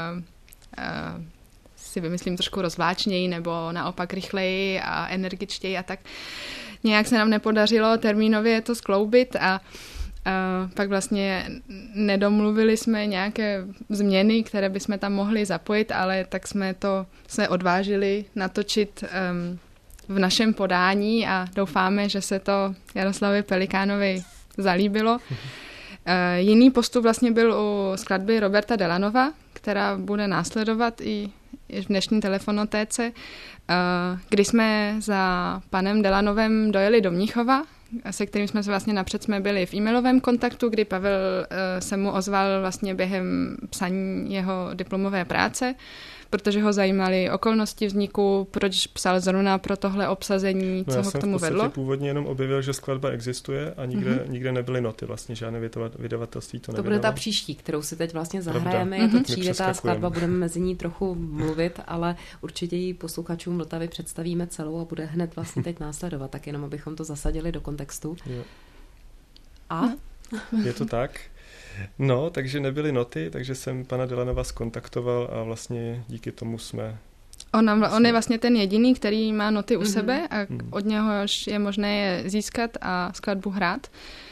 uh, si vymyslím trošku rozvláčněji nebo naopak rychleji a energičtěji a tak. Nějak se nám nepodařilo termínově to skloubit a Uh, pak vlastně nedomluvili jsme nějaké změny, které bychom tam mohli zapojit, ale tak jsme to se odvážili natočit um, v našem podání a doufáme, že se to Jaroslavi Pelikánovi zalíbilo. Uh, jiný postup vlastně byl u skladby Roberta Delanova, která bude následovat i v dnešní Telefonotéce, uh, kdy jsme za panem Delanovem dojeli do Mnichova, se kterým jsme se vlastně napřed jsme byli v e-mailovém kontaktu, kdy Pavel uh, se mu ozval vlastně během psaní jeho diplomové práce, protože ho zajímaly okolnosti vzniku, proč psal zrovna pro tohle obsazení, no co ho k tomu vedlo. Já jsem původně jenom objevil, že skladba existuje a nikde, mm-hmm. nikde nebyly noty, vlastně žádné vydavatelství to nevydalo. To bude ta příští, kterou si teď vlastně zahrajeme, je to mm-hmm. tříletá skladba, budeme mezi ní trochu mluvit, ale určitě ji posluchačům Vltavy představíme celou a bude hned vlastně teď následovat, tak jenom abychom to zasadili do kontextu. Jo. A? Je to tak. No, takže nebyly noty, takže jsem pana Delanova skontaktoval a vlastně díky tomu jsme... On, vlastně... on je vlastně ten jediný, který má noty u mm-hmm. sebe a mm. od něhož je možné je získat a skladbu hrát.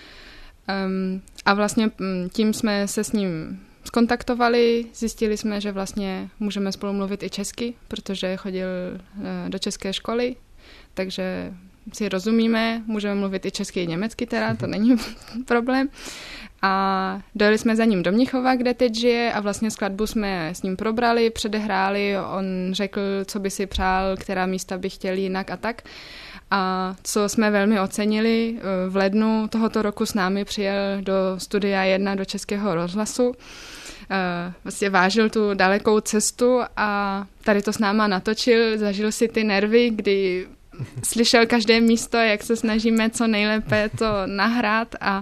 Um, a vlastně tím jsme se s ním skontaktovali, zjistili jsme, že vlastně můžeme spolu mluvit i česky, protože chodil do české školy, takže si rozumíme, můžeme mluvit i česky i německy teda, to není problém. A dojeli jsme za ním do Mnichova, kde teď žije a vlastně skladbu jsme s ním probrali, předehráli, on řekl, co by si přál, která místa by chtěl jinak a tak. A co jsme velmi ocenili, v lednu tohoto roku s námi přijel do Studia jedna do Českého rozhlasu. Vlastně vážil tu dalekou cestu a tady to s náma natočil, zažil si ty nervy, kdy slyšel každé místo, jak se snažíme co nejlépe to nahrát a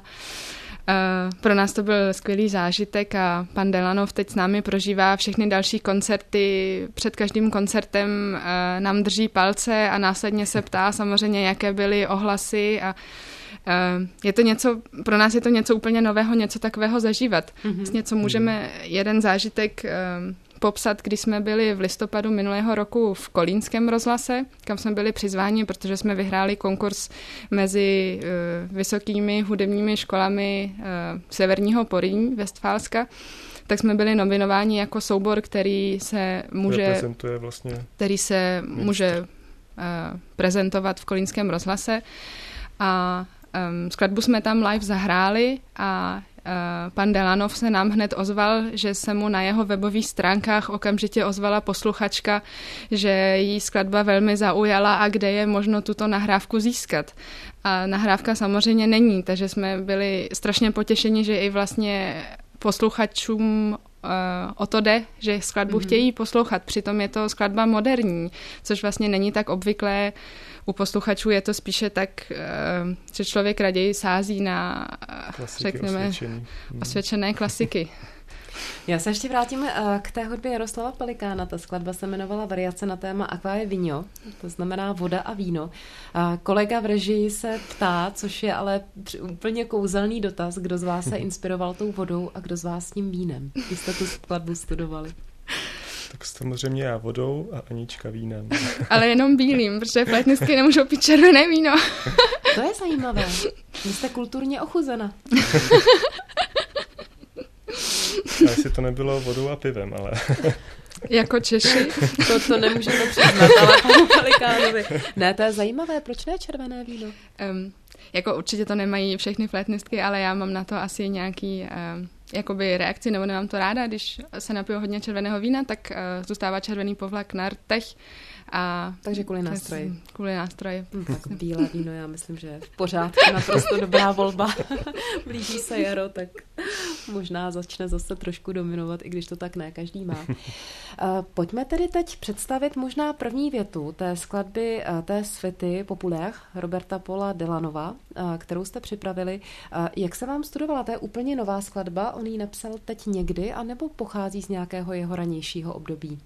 Uh, pro nás to byl skvělý zážitek a pan Delanov teď s námi prožívá všechny další koncerty. Před každým koncertem uh, nám drží palce a následně se ptá samozřejmě, jaké byly ohlasy a uh, je to něco, pro nás je to něco úplně nového, něco takového zažívat. Mm-hmm. Vlastně, co můžeme, jeden zážitek uh, popsat, když jsme byli v listopadu minulého roku v Kolínském rozhlase, kam jsme byli přizváni, protože jsme vyhráli konkurs mezi uh, vysokými hudebními školami uh, Severního Porýní, Vestfálska, tak jsme byli nominováni jako soubor, který se může, reprezentuje vlastně který se místo. může uh, prezentovat v Kolínském rozhlase. A um, skladbu jsme tam live zahráli a Uh, pan Delanov se nám hned ozval, že se mu na jeho webových stránkách okamžitě ozvala posluchačka, že jí skladba velmi zaujala a kde je možno tuto nahrávku získat. A nahrávka samozřejmě není, takže jsme byli strašně potěšeni, že i vlastně posluchačům uh, o to jde, že skladbu mm-hmm. chtějí poslouchat. Přitom je to skladba moderní, což vlastně není tak obvyklé. U posluchačů je to spíše tak, že člověk raději sází na, klasiky řekneme, osvědčený. osvědčené klasiky. Já se ještě vrátím k té hudbě Jaroslava Pelikána. Ta skladba se jmenovala Variace na téma Aqua e Vino, to znamená voda a víno. A kolega v režii se ptá, což je ale úplně kouzelný dotaz, kdo z vás se inspiroval tou vodou a kdo z vás s tím vínem, když jste tu skladbu studovali. Tak samozřejmě já vodou a Anička vínem. Ale jenom bílým, protože flétnistky nemůžou pít červené víno. To je zajímavé. Vy jste kulturně ochuzena. A jestli to nebylo vodou a pivem, ale... Jako Češi. To, to nemůžeme přiznat, ale panu Pelikánovi. Ne, to je zajímavé. Proč ne červené víno? Um, jako určitě to nemají všechny flétnistky, ale já mám na to asi nějaký um, jakoby reakci, nebo nemám to ráda. Když se napiju hodně červeného vína, tak uh, zůstává červený povlak na rtech. A takže kvůli nástroji. Kvůli nástroji. Hmm, tak bílé víno, já myslím, že je v pořádku, naprosto dobrá volba. Blíží se jaro, tak možná začne zase trošku dominovat, i když to tak ne každý má. Pojďme tedy teď představit možná první větu té skladby, té svity Populaire Roberta Paula Delanova, kterou jste připravili. Jak se vám studovala? To je úplně nová skladba, on ji napsal teď někdy, anebo pochází z nějakého jeho ranějšího období?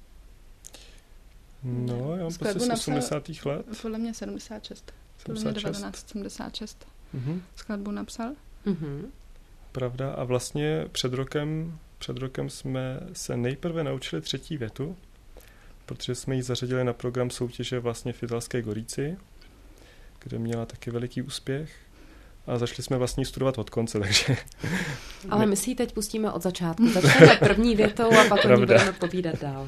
No, já mám prostě z osmdesátých let. Podle mě sedmdesát šest. Podle mě devatenáct sedmdesát šest. Mm-hmm. Skladbu napsal. Mm-hmm. Pravda. A vlastně před rokem, před rokem jsme se nejprve naučili třetí větu, protože jsme ji zařadili na program soutěže vlastně v Italské Goríci, kde měla taky veliký úspěch. A začali jsme vlastně studovat od konce, takže... Ale my si ji teď pustíme od začátku. Začneme první větou a pak o ní budeme povídat dál.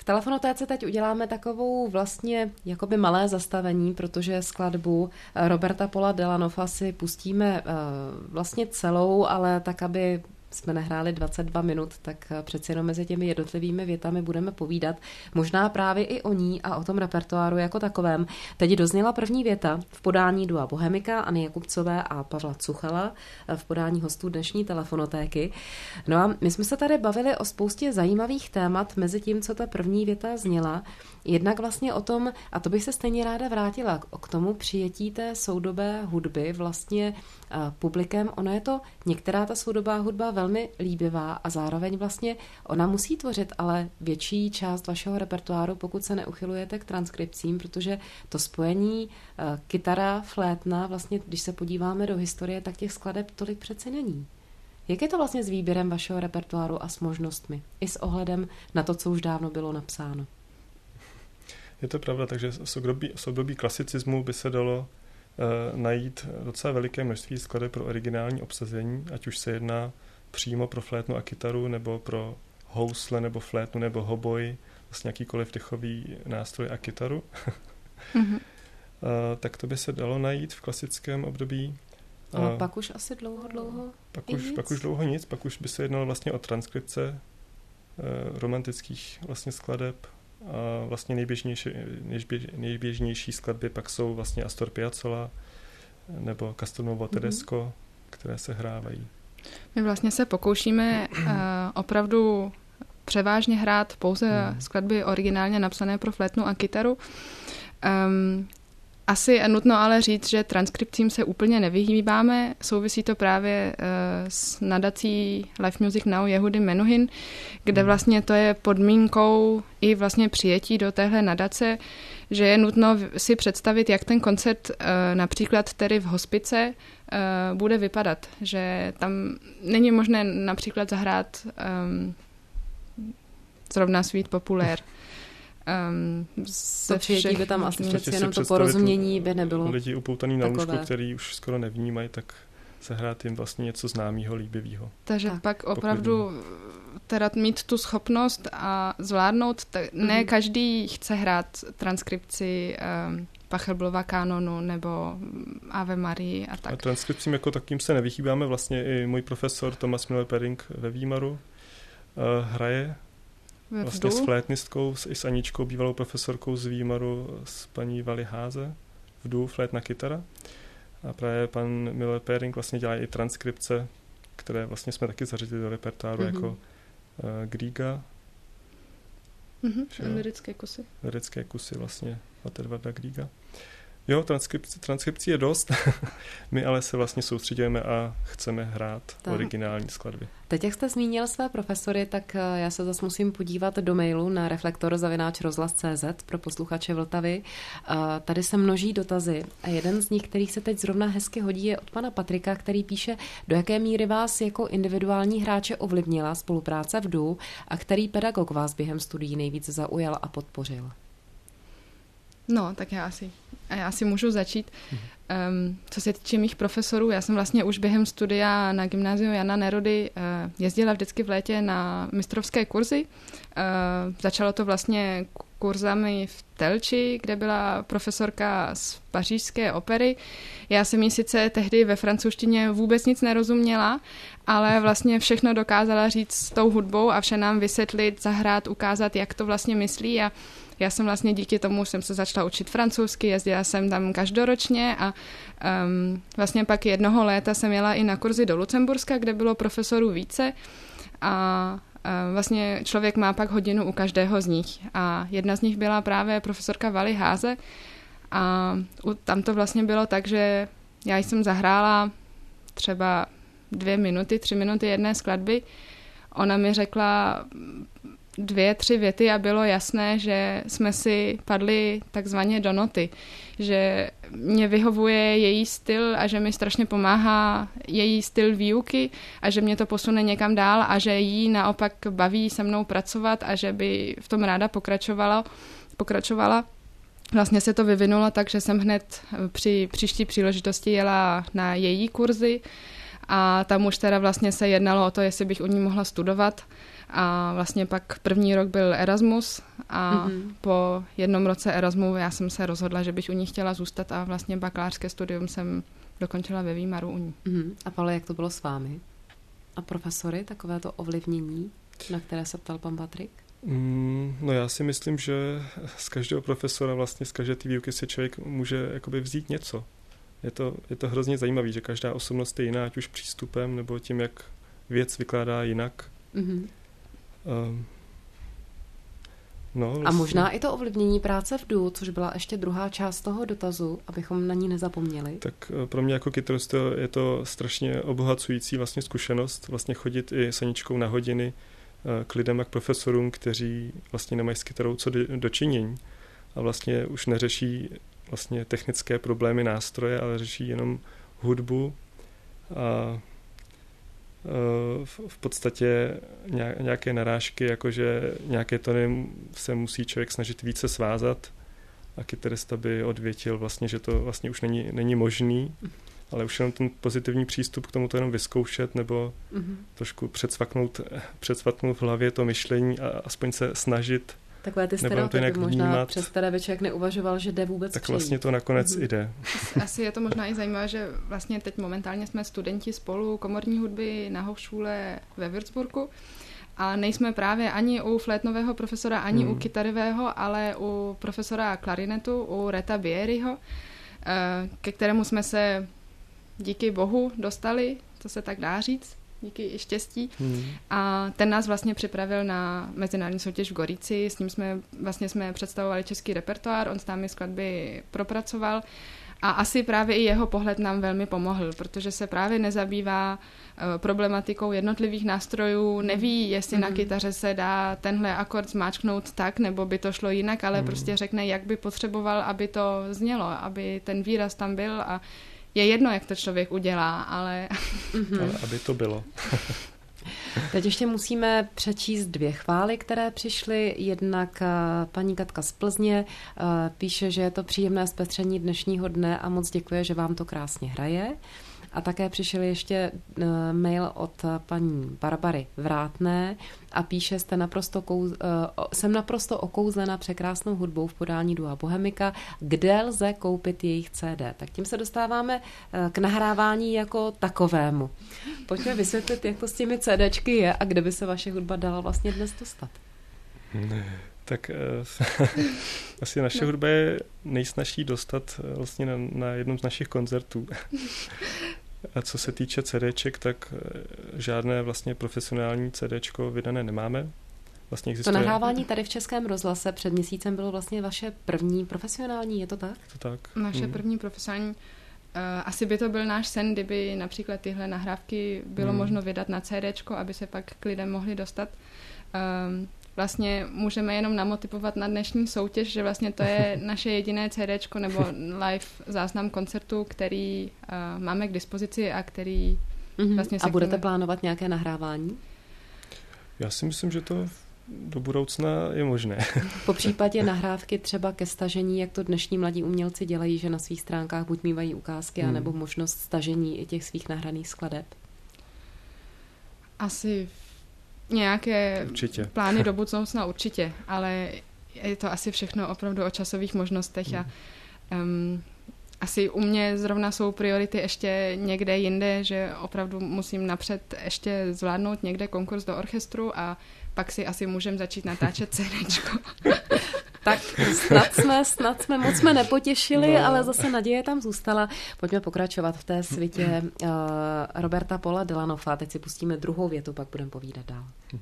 V Telefonotéce teď uděláme takovou vlastně jakoby malé zastavení, protože skladbu Roberta Paula Delanofa si pustíme vlastně celou, ale tak, aby jsme nehráli dvacet dva minut, tak přeci jenom mezi těmi jednotlivými větami budeme povídat možná právě i o ní a o tom repertoáru jako takovém. Teď dozněla první věta v podání dua Bohemika, Anny Jakubcové a Pavla Cuchala v podání hostů dnešní Telefonotéky. No a my jsme se tady bavili o spoustě zajímavých témat mezi tím, co ta první věta zněla. Jednak vlastně o tom, a to bych se stejně ráda vrátila, k tomu přijetí té soudobé hudby vlastně publikem. Ono je to, některá ta soudobá hudba velmi líbivá a zároveň vlastně ona musí tvořit ale větší část vašeho repertoáru, pokud se neuchylujete k transkripcím, protože to spojení kytara, flétna, vlastně když se podíváme do historie, tak těch skladeb tolik přeci není. Jak je to vlastně s výběrem vašeho repertoáru a s možnostmi? I s ohledem na to, co už dávno bylo napsáno. Je to pravda, takže z období, z období klasicismu by se dalo uh, najít docela veliké množství skladeb pro originální obsazení, ať už se jedná přímo pro flétnu a kytaru, nebo pro housle, nebo flétnu, nebo hoboj, vlastně jakýkoliv dechový nástroj a kytaru. mm-hmm. uh, tak to by se dalo najít v klasickém období. Ale uh, pak už asi dlouho, dlouho pak už, pak už dlouho nic, pak už by se jednalo vlastně o transkripce uh, romantických vlastně skladeb. A vlastně nejběžnější, nejběž, nejběžnější skladby pak jsou vlastně Astor Piazzolla nebo Castelnuovo Tedesco, mm-hmm. které se hrávají. My vlastně se pokoušíme uh, opravdu převážně hrát pouze mm. skladby originálně napsané pro flétnu a kytaru. Um, Asi je nutno ale říct, že transkripcím se úplně nevyhýbáme. Souvisí to právě uh, s nadací Live Music Now Jehudy Menuhin, kde vlastně to je podmínkou i vlastně přijetí do téhle nadace, že je nutno si představit, jak ten koncert uh, například tedy v hospice uh, bude vypadat. Že tam není možné například zahrát um, zrovna Suite Populaire. Um, to přijetí by tam asi přeci jenom to porozumění by nebylo. Lidi upoutaný na lůžku, který už skoro nevnímají, tak zahrát jim vlastně něco známého, líbivého. Takže tak. Pak opravdu teda mít tu schopnost a zvládnout, t- ne mm-hmm. každý chce hrát transkripci um, Pachelbelova kánonu nebo Ave Marii a tak. A transkripcím jako takým se nevychýbáme, vlastně i můj profesor Thomas Müller-Perring ve Výmaru uh, hraje vlastně s flétnistkou, i s Aničkou, bývalou profesorkou z Výmaru, s paní Vali Háze, v duo flétna kytara. A právě pan Müller-Perring vlastně dělá i transkripce, které vlastně jsme taky zařadili do repertoáru, mm-hmm. jako uh, Griega. Mm-hmm. Lirické kusy. Lirické kusy vlastně od Edvarda Griega. Jo, transkripci, transkripcí je dost, my ale se vlastně soustředíme a chceme hrát tak. originální skladby. Teď, jak jste zmínil své profesory, tak já se zase musím podívat do mailu na reflektor zavináč rozhlas tečka cé zet pro posluchače Vltavy. Tady se množí dotazy a jeden z nich, který se teď zrovna hezky hodí, je od pana Patrika, který píše, do jaké míry vás jako individuální hráče ovlivnila spolupráce v duu a který pedagog vás během studií nejvíc zaujal a podpořil? No, tak já asi, já asi můžu začít. Um, co se týče mých profesorů, já jsem vlastně už během studia na gymnáziu Jana Nerody uh, jezdila vždycky v létě na mistrovské kurzy. Uh, začalo to vlastně kurzami v Telči, kde byla profesorka z pařížské opery. Já jsem jí sice tehdy ve francouzštině vůbec nic nerozuměla, ale vlastně všechno dokázala říct s tou hudbou a vše nám vysvětlit, zahrát, ukázat, jak to vlastně myslí a já jsem vlastně díky tomu jsem se začala učit francouzsky, jezdila jsem tam každoročně a um, vlastně pak jednoho léta jsem jela i na kurzy do Lucemburska, kde bylo profesorů více a uh, vlastně člověk má pak hodinu u každého z nich a jedna z nich byla právě profesorka Vali Háze a tam to vlastně bylo tak, že já jsem zahrála třeba dvě minuty, tři minuty jedné skladby, ona mi řekla dvě, tři věty a bylo jasné, že jsme si padli takzvaně do noty, že mě vyhovuje její styl a že mi strašně pomáhá její styl výuky a že mě to posune někam dál a že jí naopak baví se mnou pracovat a že by v tom ráda pokračovala. pokračovala. Vlastně se to vyvinulo tak, že jsem hned při příští příležitosti jela na její kurzy a tam už teda vlastně se jednalo o to, jestli bych u ní mohla studovat. A vlastně pak první rok byl Erasmus a mm-hmm. po jednom roce Erasmu já jsem se rozhodla, že bych u ní chtěla zůstat a vlastně bakalářské studium jsem dokončila ve Výmaru u ní. Mm-hmm. A Pavle, jak to bylo s vámi? A profesory, takové to ovlivnění, na které se ptal pan Patrik? Mm, no já si myslím, že z každého profesora, vlastně z každé té výuky si člověk může jakoby vzít něco. Je to, je to hrozně zajímavé, že každá osobnost je jiná, ať už přístupem, nebo tím, jak věc vykládá jinak. Mm-hmm. Um, no, vlastně. A možná i to ovlivnění práce v D U, což byla ještě druhá část toho dotazu, abychom na ní nezapomněli. Tak pro mě jako kytaristu je to strašně obohacující vlastně zkušenost, vlastně chodit i s Aničkou na hodiny k lidem a k profesorům, kteří vlastně nemají s kytarou co dočinění a vlastně už neřeší vlastně technické problémy nástroje, ale řeší jenom hudbu a v podstatě nějaké narážky, jakože nějaké tony se musí člověk snažit více svázat a kytarista by odvětil vlastně, že to vlastně už není, není možný, ale už jenom ten pozitivní přístup k tomu to jenom vyzkoušet nebo mm-hmm. trošku předsvaknout, předsvaknout v hlavě to myšlení a aspoň se snažit. Takové ty stereotypy možná, přes které by člověk neuvažoval, že jde vůbec tak přejít. Vlastně to nakonec mm-hmm. jde. Asi je to možná i zajímavé, že vlastně teď momentálně jsme studenti spolu komorní hudby na Hochschule ve Würzburgu a nejsme právě ani u flétnového profesora, ani mm. u kytarového, ale u profesora klarinetu, u Reta Bieriho, ke kterému jsme se díky bohu dostali, to se tak dá říct, díky i štěstí. Hmm. A ten nás vlastně připravil na mezinárodní soutěž v Gorici, s ním jsme vlastně jsme představovali český repertoár, on s námi skladby propracoval a asi právě i jeho pohled nám velmi pomohl, protože se právě nezabývá uh, problematikou jednotlivých nástrojů, neví, jestli hmm. na kytaře se dá tenhle akord zmáčknout tak, nebo by to šlo jinak, ale hmm. prostě řekne, jak by potřeboval, aby to znělo, aby ten výraz tam byl a je jedno, jak to člověk udělá, ale... ale aby to bylo. Teď ještě musíme přečíst dvě chvály, které přišly. Jednak paní Katka z Plzně píše, že je to příjemné zpestření dnešního dne a moc děkuje, že vám to krásně hraje. A také přišel ještě mail od paní Barbary Vrátné a píše, jste naprosto kouz, jsem naprosto okouzlena překrásnou hudbou v podání Dua Bohemika, kde lze koupit jejich C D. Tak tím se dostáváme k nahrávání jako takovému. Pojďme vysvětlit, jak to s těmi CDčky je a kde by se vaše hudba dala vlastně dnes dostat. Tak asi naše hudba je nejsnažší dostat vlastně na, na jednom z našich koncertů. A co se týče CDček, tak žádné vlastně profesionální CDčko vydané nemáme. Vlastně existuje... To nahrávání tady v Českém rozhlase před měsícem bylo vlastně vaše první profesionální, je to tak? To tak. Naše hmm. první profesionální. Uh, asi by to byl náš sen, kdyby například tyhle nahrávky bylo hmm. možno vydat na CDčko, aby se pak k lidem mohli dostat. Um, Vlastně můžeme jenom namotivovat na dnešní soutěž, že vlastně to je naše jediné CDčko nebo live záznam koncertu, který uh, máme k dispozici a který mm-hmm. vlastně se A budete chceme... plánovat nějaké nahrávání? Já si myslím, že to do budoucna je možné. Po případě nahrávky třeba ke stažení, jak to dnešní mladí umělci dělají, že na svých stránkách buď mývají ukázky, hmm. anebo možnost stažení i těch svých nahraných skladeb? Asi nějaké určitě. Plány do budoucna určitě, ale je to asi všechno opravdu o časových možnostech hmm. a um, asi u mě zrovna jsou priority ještě někde jinde, že opravdu musím napřed ještě zvládnout někde konkurs do orchestru a pak si asi můžeme začít natáčet CDčko. Tak snad jsme, snad jsme, moc jsme nepotěšili, no. ale zase naděje tam zůstala. Pojďme pokračovat v té svitě uh, Roberta Paula Delanofa. Teď si pustíme druhou větu, pak budeme povídat dál. Hm.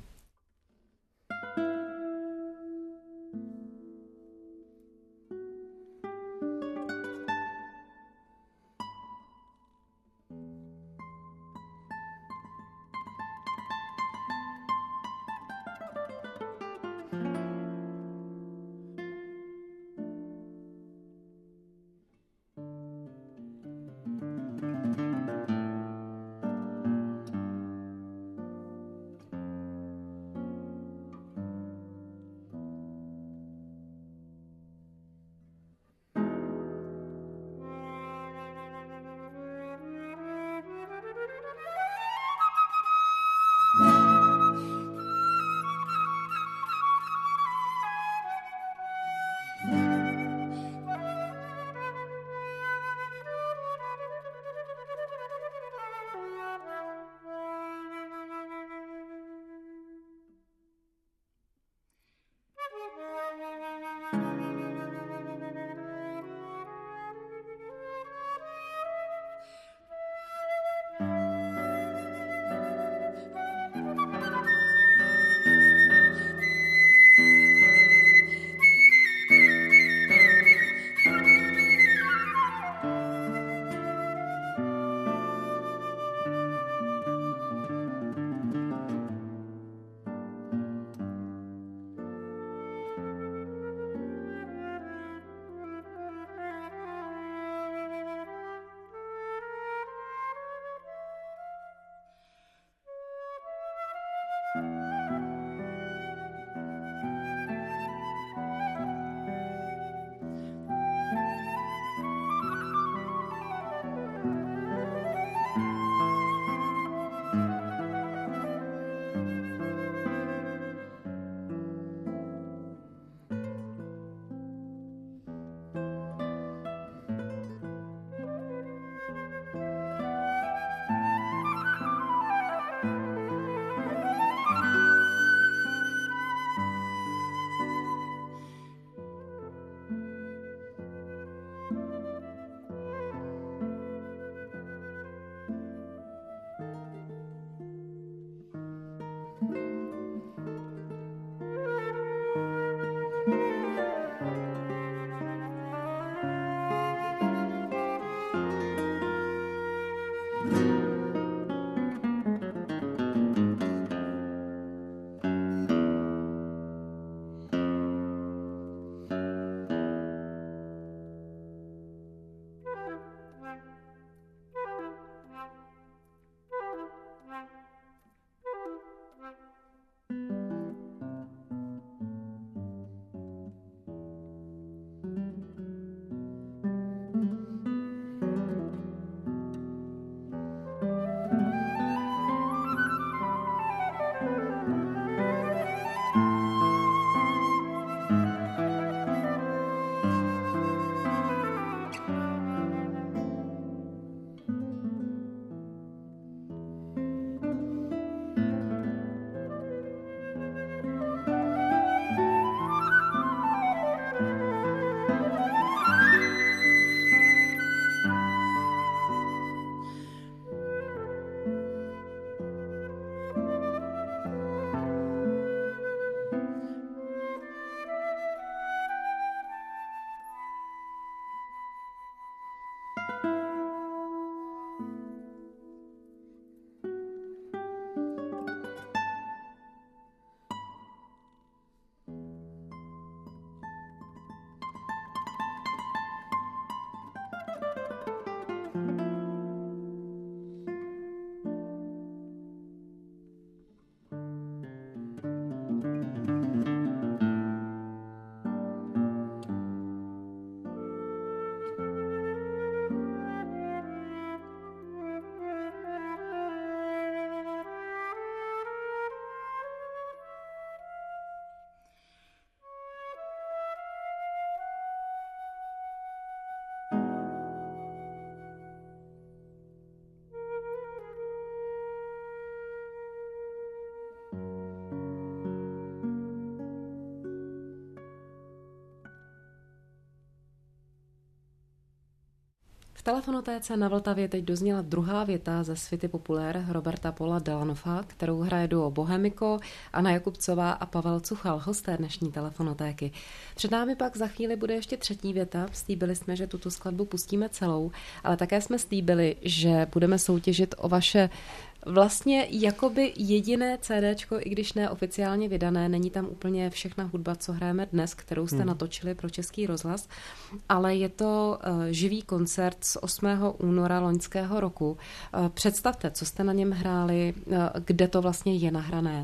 V Telefonotéce na Vltavě teď dozněla druhá věta ze suity Populaire Roberta Paula Delanofa, kterou hraje duo Bohemico, Anna Jakubcová a Pavel Cuchal, hosté dnešní Telefonotéky. Před námi pak za chvíli bude ještě třetí věta. Slíbili jsme, že tuto skladbu pustíme celou, ale také jsme slíbili, že budeme soutěžit o vaše vlastně jakoby jediné CDčko, i když ne oficiálně vydané, není tam úplně všechna hudba, co hrajeme dnes, kterou jste hmm. natočili pro Český rozhlas, ale je to uh, živý koncert z osmého února loňského roku. Uh, představte, co jste na něm hráli, uh, kde to vlastně je nahrané?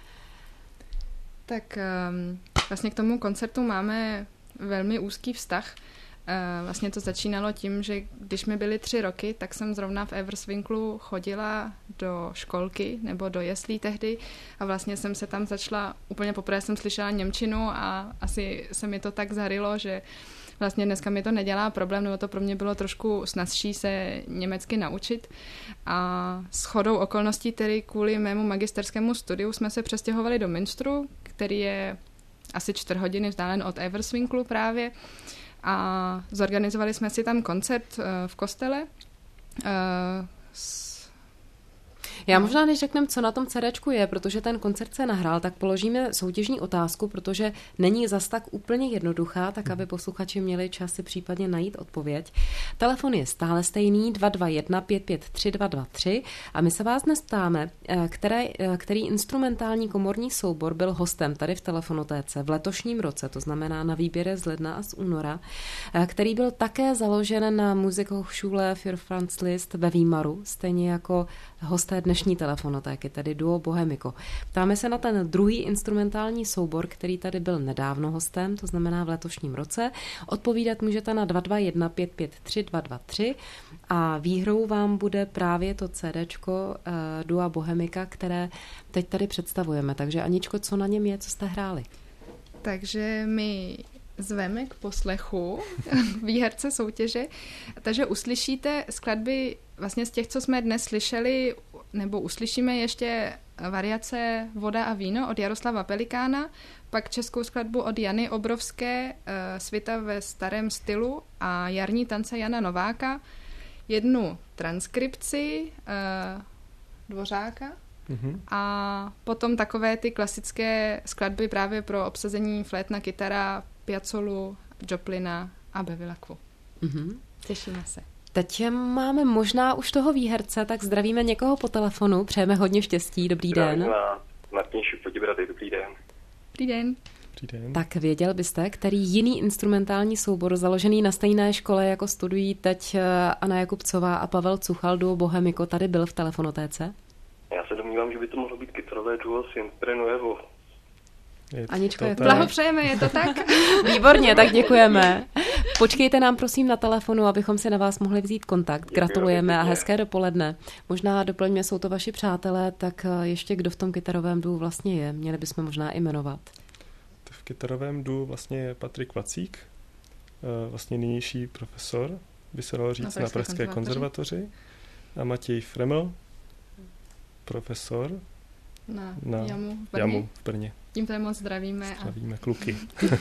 Tak um, vlastně k tomu koncertu máme velmi úzký vztah. Vlastně to začínalo tím, že když mi byly tři roky, tak jsem zrovna v Everswinklu chodila do školky nebo do jeslí tehdy a vlastně jsem se tam začala, úplně poprvé jsem slyšela němčinu a asi se mi to tak zarylo, že vlastně dneska mi to nedělá problém, nebo to pro mě bylo trošku snazší se německy naučit. A shodou okolností, tedy kvůli mému magisterskému studiu, jsme se přestěhovali do Münsteru, který je asi čtyři hodiny vzdálen od Everswinklu právě. A zorganizovali jsme si tam koncert v kostele. Já možná, než řekneme, co na tom CDčku je, protože ten koncert se nahrál, tak položíme soutěžní otázku, protože není zas tak úplně jednoduchá, tak aby posluchači měli čas si případně najít odpověď. Telefon je stále stejný dva dva jedna pět pět tři dva dva tři a my se vás dnes ptáme, které, který instrumentální komorní soubor byl hostem tady v Telefonotéce v letošním roce, to znamená na výběre z ledna a z února, který byl také založen na Musikhochschule für Franz Liszt ve Výmaru, stejně jako hosté dnešní Telefonotéky, tedy duo Bohemico. Ptáme se na ten druhý instrumentální soubor, který tady byl nedávno hostem, to znamená v letošním roce. Odpovídat můžete na dva dva jedna pět pět tři dva dva tři a výhrou vám bude právě to CDčko uh, dua Bohemica, které teď tady představujeme. Takže Aničko, co na něm je, co jste hráli? Takže my zveme k poslechu výherce soutěže, takže uslyšíte skladby vlastně z těch, co jsme dnes slyšeli, nebo uslyšíme ještě variace Voda a víno od Jaroslava Pelikána, pak českou skladbu od Jany Obrovské, Svita ve starém stylu a Jarní tance Jana Nováka, jednu transkripci Dvořáka, mm-hmm. a potom takové ty klasické skladby právě pro obsazení flétna, kytara, Piazzolu, Joplina a Bevilacqua. Mm-hmm. Těšíme se. Teď máme možná už toho výherce, tak zdravíme někoho po telefonu, přejeme hodně štěstí, dobrý den. Na Martinši Poděbrady, dobrý den. Dobrý den. Dobrý den. Tak věděl byste, který jiný instrumentální soubor založený na stejné škole, jako studují teď Anna Jakubcová a Pavel Cuchal, duo Bohemico, tady byl v Telefonotéce? Já se domnívám, že by to mohlo být kytarové duo Siempre Nuevo. Aničko, jak blahopřejeme, je to tak? Výborně, tak děkujeme. Počkejte nám prosím na telefonu, abychom si na vás mohli vzít kontakt. Gratulujeme a hezké dopoledne. Možná doplňme, jsou to vaši přátelé, tak ještě kdo v tom kytarovém duu vlastně je? Měli bychom možná i jmenovat. V kytarovém duu vlastně je Patrik Vacík, vlastně nynější profesor, by se dalo říct, na, na Pražské konzervatoři. A Matěj Freml, profesor na, na Jamu v Brně. Jamu v Brně. Tímto moc zdravíme. Zdravíme a... kluky.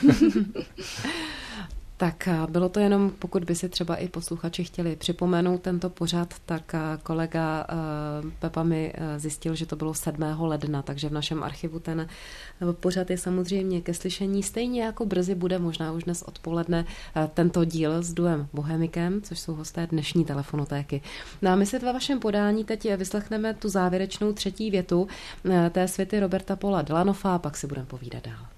Tak bylo to jenom, pokud by si třeba i posluchači chtěli připomenout tento pořad, tak kolega Pepa mi zjistil, že to bylo sedmého ledna, takže v našem archivu ten pořad je samozřejmě ke slyšení. Stejně jako brzy bude možná už dnes odpoledne tento díl s duem Bohemicem, což jsou hosté dnešní Telefonotéky. No a my si ve vašem podání teď vyslechneme tu závěrečnou třetí větu té suity Roberta Paula Delanofa a pak si budeme povídat dál.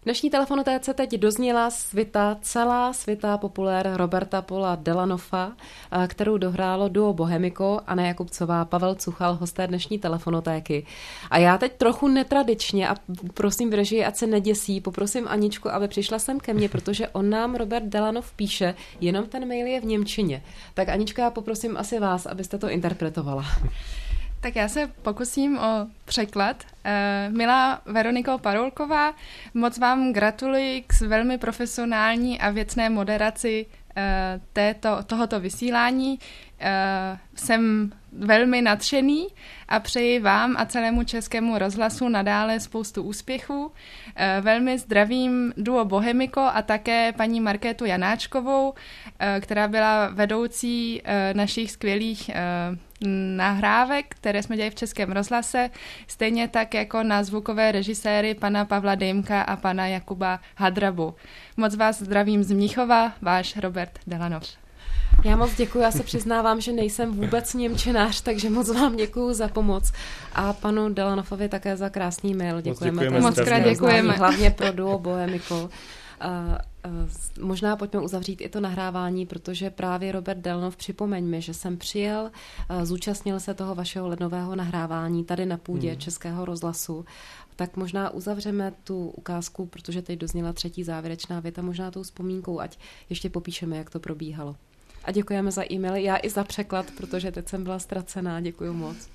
dnešní telefonotéce teď dozněla svita, celá svita populér Roberta Paula Delanoffa, kterou dohrálo duo Bohemico, Anna Jakubcová, Pavel Cuchal, hosté dnešní telefonotéky. A já teď trochu netradičně, a prosím v režii, ať se neděsí, poprosím Aničku, aby přišla sem ke mně, protože on nám Robert Delanoff píše, jenom ten mail je v němčině. Tak Anička, já poprosím asi vás, abyste to interpretovala. Tak já se pokusím o překlad. Uh, milá Veroniko Parulková, moc vám gratuluji k velmi profesionální a věcné moderaci uh, této, tohoto vysílání. Uh, jsem velmi nadšený a přeji vám a celému Českému rozhlasu nadále spoustu úspěchů. Uh, velmi zdravím duo Bohemico a také paní Markétu Janáčkovou, uh, která byla vedoucí uh, našich skvělých uh, nahrávek, které jsme dělali v Českém rozhlase, stejně tak jako na zvukové režiséry pana Pavla Dejmka a pana Jakuba Hadrabu. Moc vás zdravím z Mnichova, váš Robert Delanoff. Já moc děkuji, já se přiznávám, že nejsem vůbec němčinář, takže moc vám děkuji za pomoc a panu Delanoffovi také za krásný mail. Děkujeme. Moc krát děkujeme. Hlavně pro duo Bohemico. Uh, uh, možná pojďme uzavřít i to nahrávání, protože právě Robert Delanoff, připomeňme, že jsem přijel, uh, zúčastnil se toho vašeho lednového nahrávání tady na půdě hmm. Českého rozhlasu, tak možná uzavřeme tu ukázku, protože teď dozněla třetí závěrečná věta, možná tou vzpomínkou, ať ještě popíšeme, jak to probíhalo. A děkujeme za e-maily, já i za překlad, protože teď jsem byla ztracená, děkuju moc.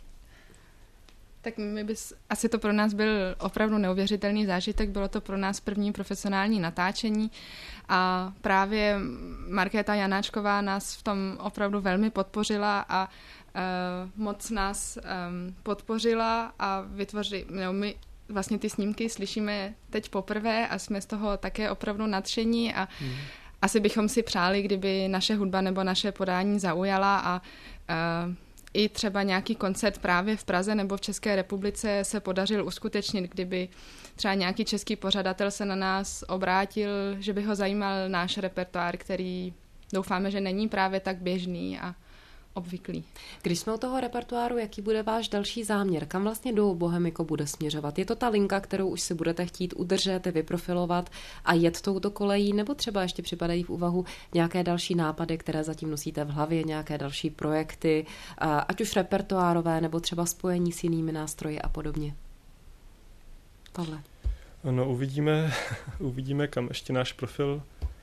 Tak my bys, asi to pro nás byl opravdu neuvěřitelný zážitek, bylo to pro nás první profesionální natáčení a právě Markéta Janáčková nás v tom opravdu velmi podpořila a uh, moc nás um, podpořila a vytvořili, no, my vlastně ty snímky slyšíme teď poprvé a jsme z toho také opravdu nadšení a hmm. asi bychom si přáli, kdyby naše hudba nebo naše podání zaujala a uh, i třeba nějaký koncert právě v Praze nebo v České republice se podařil uskutečnit, kdyby třeba nějaký český pořadatel se na nás obrátil, že by ho zajímal náš repertoár, který doufáme, že není právě tak běžný a obvyklý. Když jsme u toho repertoáru, jaký bude váš další záměr? Kam vlastně duo Bohemico bude směřovat? Je to ta linka, kterou už si budete chtít udržet, vyprofilovat a jet touto kolejí, nebo třeba ještě připadají v úvahu nějaké další nápady, které zatím nosíte v hlavě, nějaké další projekty, ať už repertoárové, nebo třeba spojení s jinými nástroji a podobně? Pavle. No, uvidíme, uvidíme, kam ještě náš profil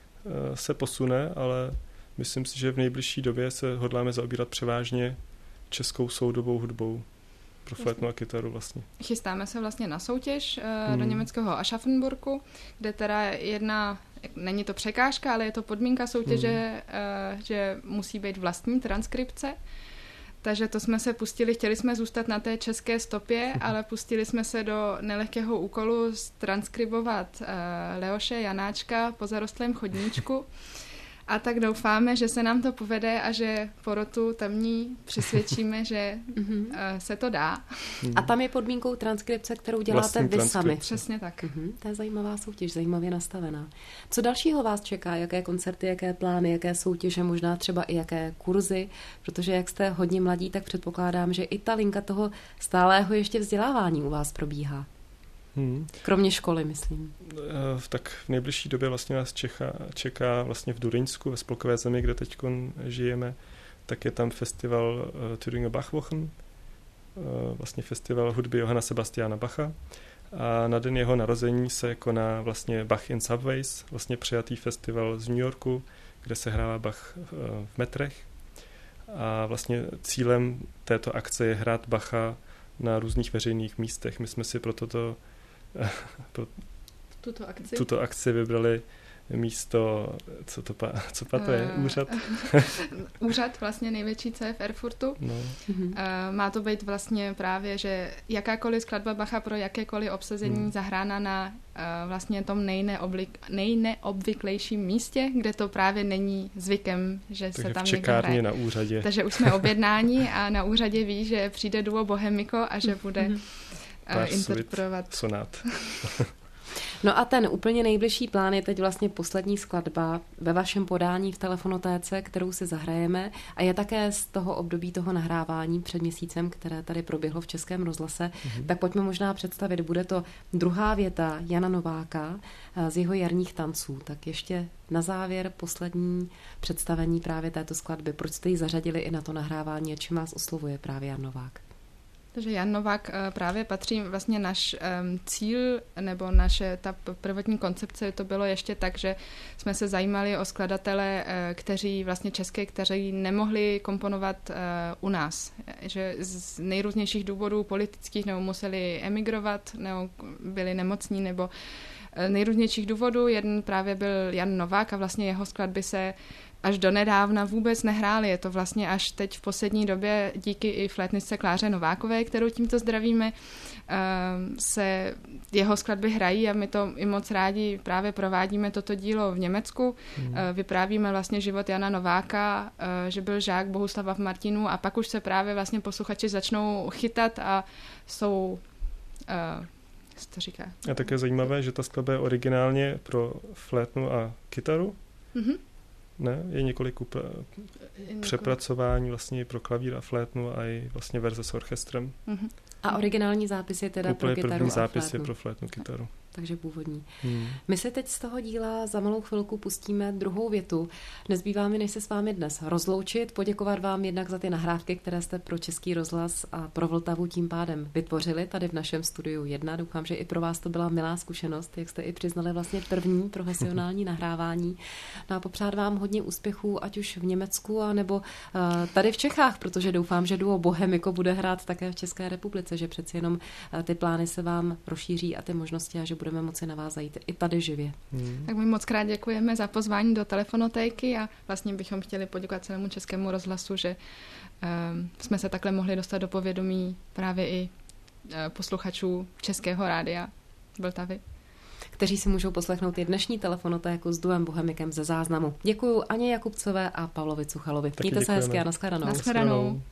se posune, ale myslím si, že v nejbližší době se hodláme zaobírat převážně českou soudobou hudbou pro flétnu a kytaru vlastně. Chystáme se vlastně na soutěž hmm. do německého Aschaffenburgu, kde teda jedna, není to překážka, ale je to podmínka soutěže, hmm. že musí být vlastní transkripce. Takže to jsme se pustili, chtěli jsme zůstat na té české stopě, ale pustili jsme se do nelehkého úkolu transkribovat Leoše Janáčka po zarostlém chodníčku. A tak doufáme, že se nám to povede a že porotu tamní přisvědčíme, že uh, se to dá. A tam je podmínkou transkripce, kterou děláte Vlastní vy sami. Přesně tak. Uh-huh. To je zajímavá soutěž, zajímavě nastavená. Co dalšího vás čeká? Jaké koncerty, jaké plány, jaké soutěže, možná třeba i jaké kurzy? Protože jak jste hodně mladí, tak předpokládám, že i ta linka toho stálého ještě vzdělávání u vás probíhá. Hmm. Kromě školy, myslím. Tak v nejbližší době vlastně nás čeká, čeká vlastně v Duryňsku, ve spolkové zemi, kde teď žijeme, tak je tam festival uh, Thüringer Bachwochen, uh, vlastně festival hudby Johanna Sebastiana Bacha. A na den jeho narození se koná vlastně Bach in Subways, vlastně přijatý festival z New Yorku, kde se hrává Bach uh, v metrech. A vlastně cílem této akce je hrát Bacha na různých veřejných místech. My jsme si pro toto pro tuto akci, tuto akci vybrali místo, co to, pa, co pa to je, uh, úřad? Úřad vlastně největší, co je v Erfurtu. No. Uh, má to být vlastně právě, že jakákoliv skladba Bacha pro jakékoliv obsazení hmm. zahrána na uh, vlastně tom nejneoblik, nejneobvyklejším místě, kde to právě není zvykem, že Takže se tam někdo hraje. Na úřadě. Takže už jsme objednáni a na úřadě ví, že přijde duo Bohemico a že bude uh, interpretovat sonát. No a ten úplně nejbližší plán je teď vlastně poslední skladba ve vašem podání v Telefonotéce, kterou si zahrajeme a je také z toho období toho nahrávání před měsícem, které tady proběhlo v Českém rozhlase. Mm-hmm. Tak pojďme možná představit, bude to druhá věta Jana Nováka z jeho jarních tanců. Tak ještě na závěr poslední představení právě této skladby. Proč jste ji zařadili i na to nahrávání a čím vás oslovuje právě Jan Novák? Takže Jan Novák právě patří vlastně náš um, cíl nebo naše ta prvotní koncepce, to bylo ještě tak, že jsme se zajímali o skladatele, kteří vlastně české, kteří nemohli komponovat uh, u nás, že z nejrůznějších důvodů politických nebo museli emigrovat, nebo byli nemocní, nebo nejrůznějších důvodů. Jeden právě byl Jan Novák a vlastně jeho skladby se až donedávna vůbec nehrály. Je to vlastně až teď v poslední době díky i flétnistce Kláře Novákové, kterou tímto zdravíme, se jeho skladby hrají a my to i moc rádi právě provádíme toto dílo v Německu. Hmm. Vyprávíme vlastně život Jana Nováka, že byl žák Bohuslava v Martinu a pak už se právě vlastně posluchači začnou chytat a jsou... to říká. A také zajímavé, že ta skladba je originálně pro flétnu a kytaru. Mm-hmm. Ne, je několik upra- několik. přepracování vlastně pro klavír a flétnu a i vlastně verze s orchestrem. Mm-hmm. A originální zápis je teda úplně pro kytaru první a zápis flétnu. je pro flétnu kytaru. Takže původní. Hmm. My se teď z toho díla za malou chvilku pustíme druhou větu. Nezbývá mi, než se s vámi dnes rozloučit, poděkovat vám jednak za ty nahrávky, které jste pro Český rozhlas a pro Vltavu tím pádem vytvořili tady v našem studiu jedna. Doufám, že i pro vás to byla milá zkušenost, jak jste i přiznali vlastně první profesionální nahrávání. No a popřát vám hodně úspěchů, ať už v Německu, anebo uh, tady v Čechách, protože doufám, že duo Bohemiko bude hrát také v České republice, že přeci jenom uh, ty plány se vám rozšíří a ty možnosti a že budeme moci na vás zajít i tady živě. Hmm. Tak my moc krát děkujeme za pozvání do Telefonotéky a vlastně bychom chtěli poděkovat celému Českému rozhlasu, že um, jsme se takhle mohli dostat do povědomí právě i uh, posluchačů Českého rádia Vltavy. Kteří si můžou poslechnout i dnešní Telefonotéku s duem Bohemikem ze záznamu. Děkuju Aně Jakubcové a Pavlovi Cuchalovi. Mějte se hezky a nashledanou. Nashledanou.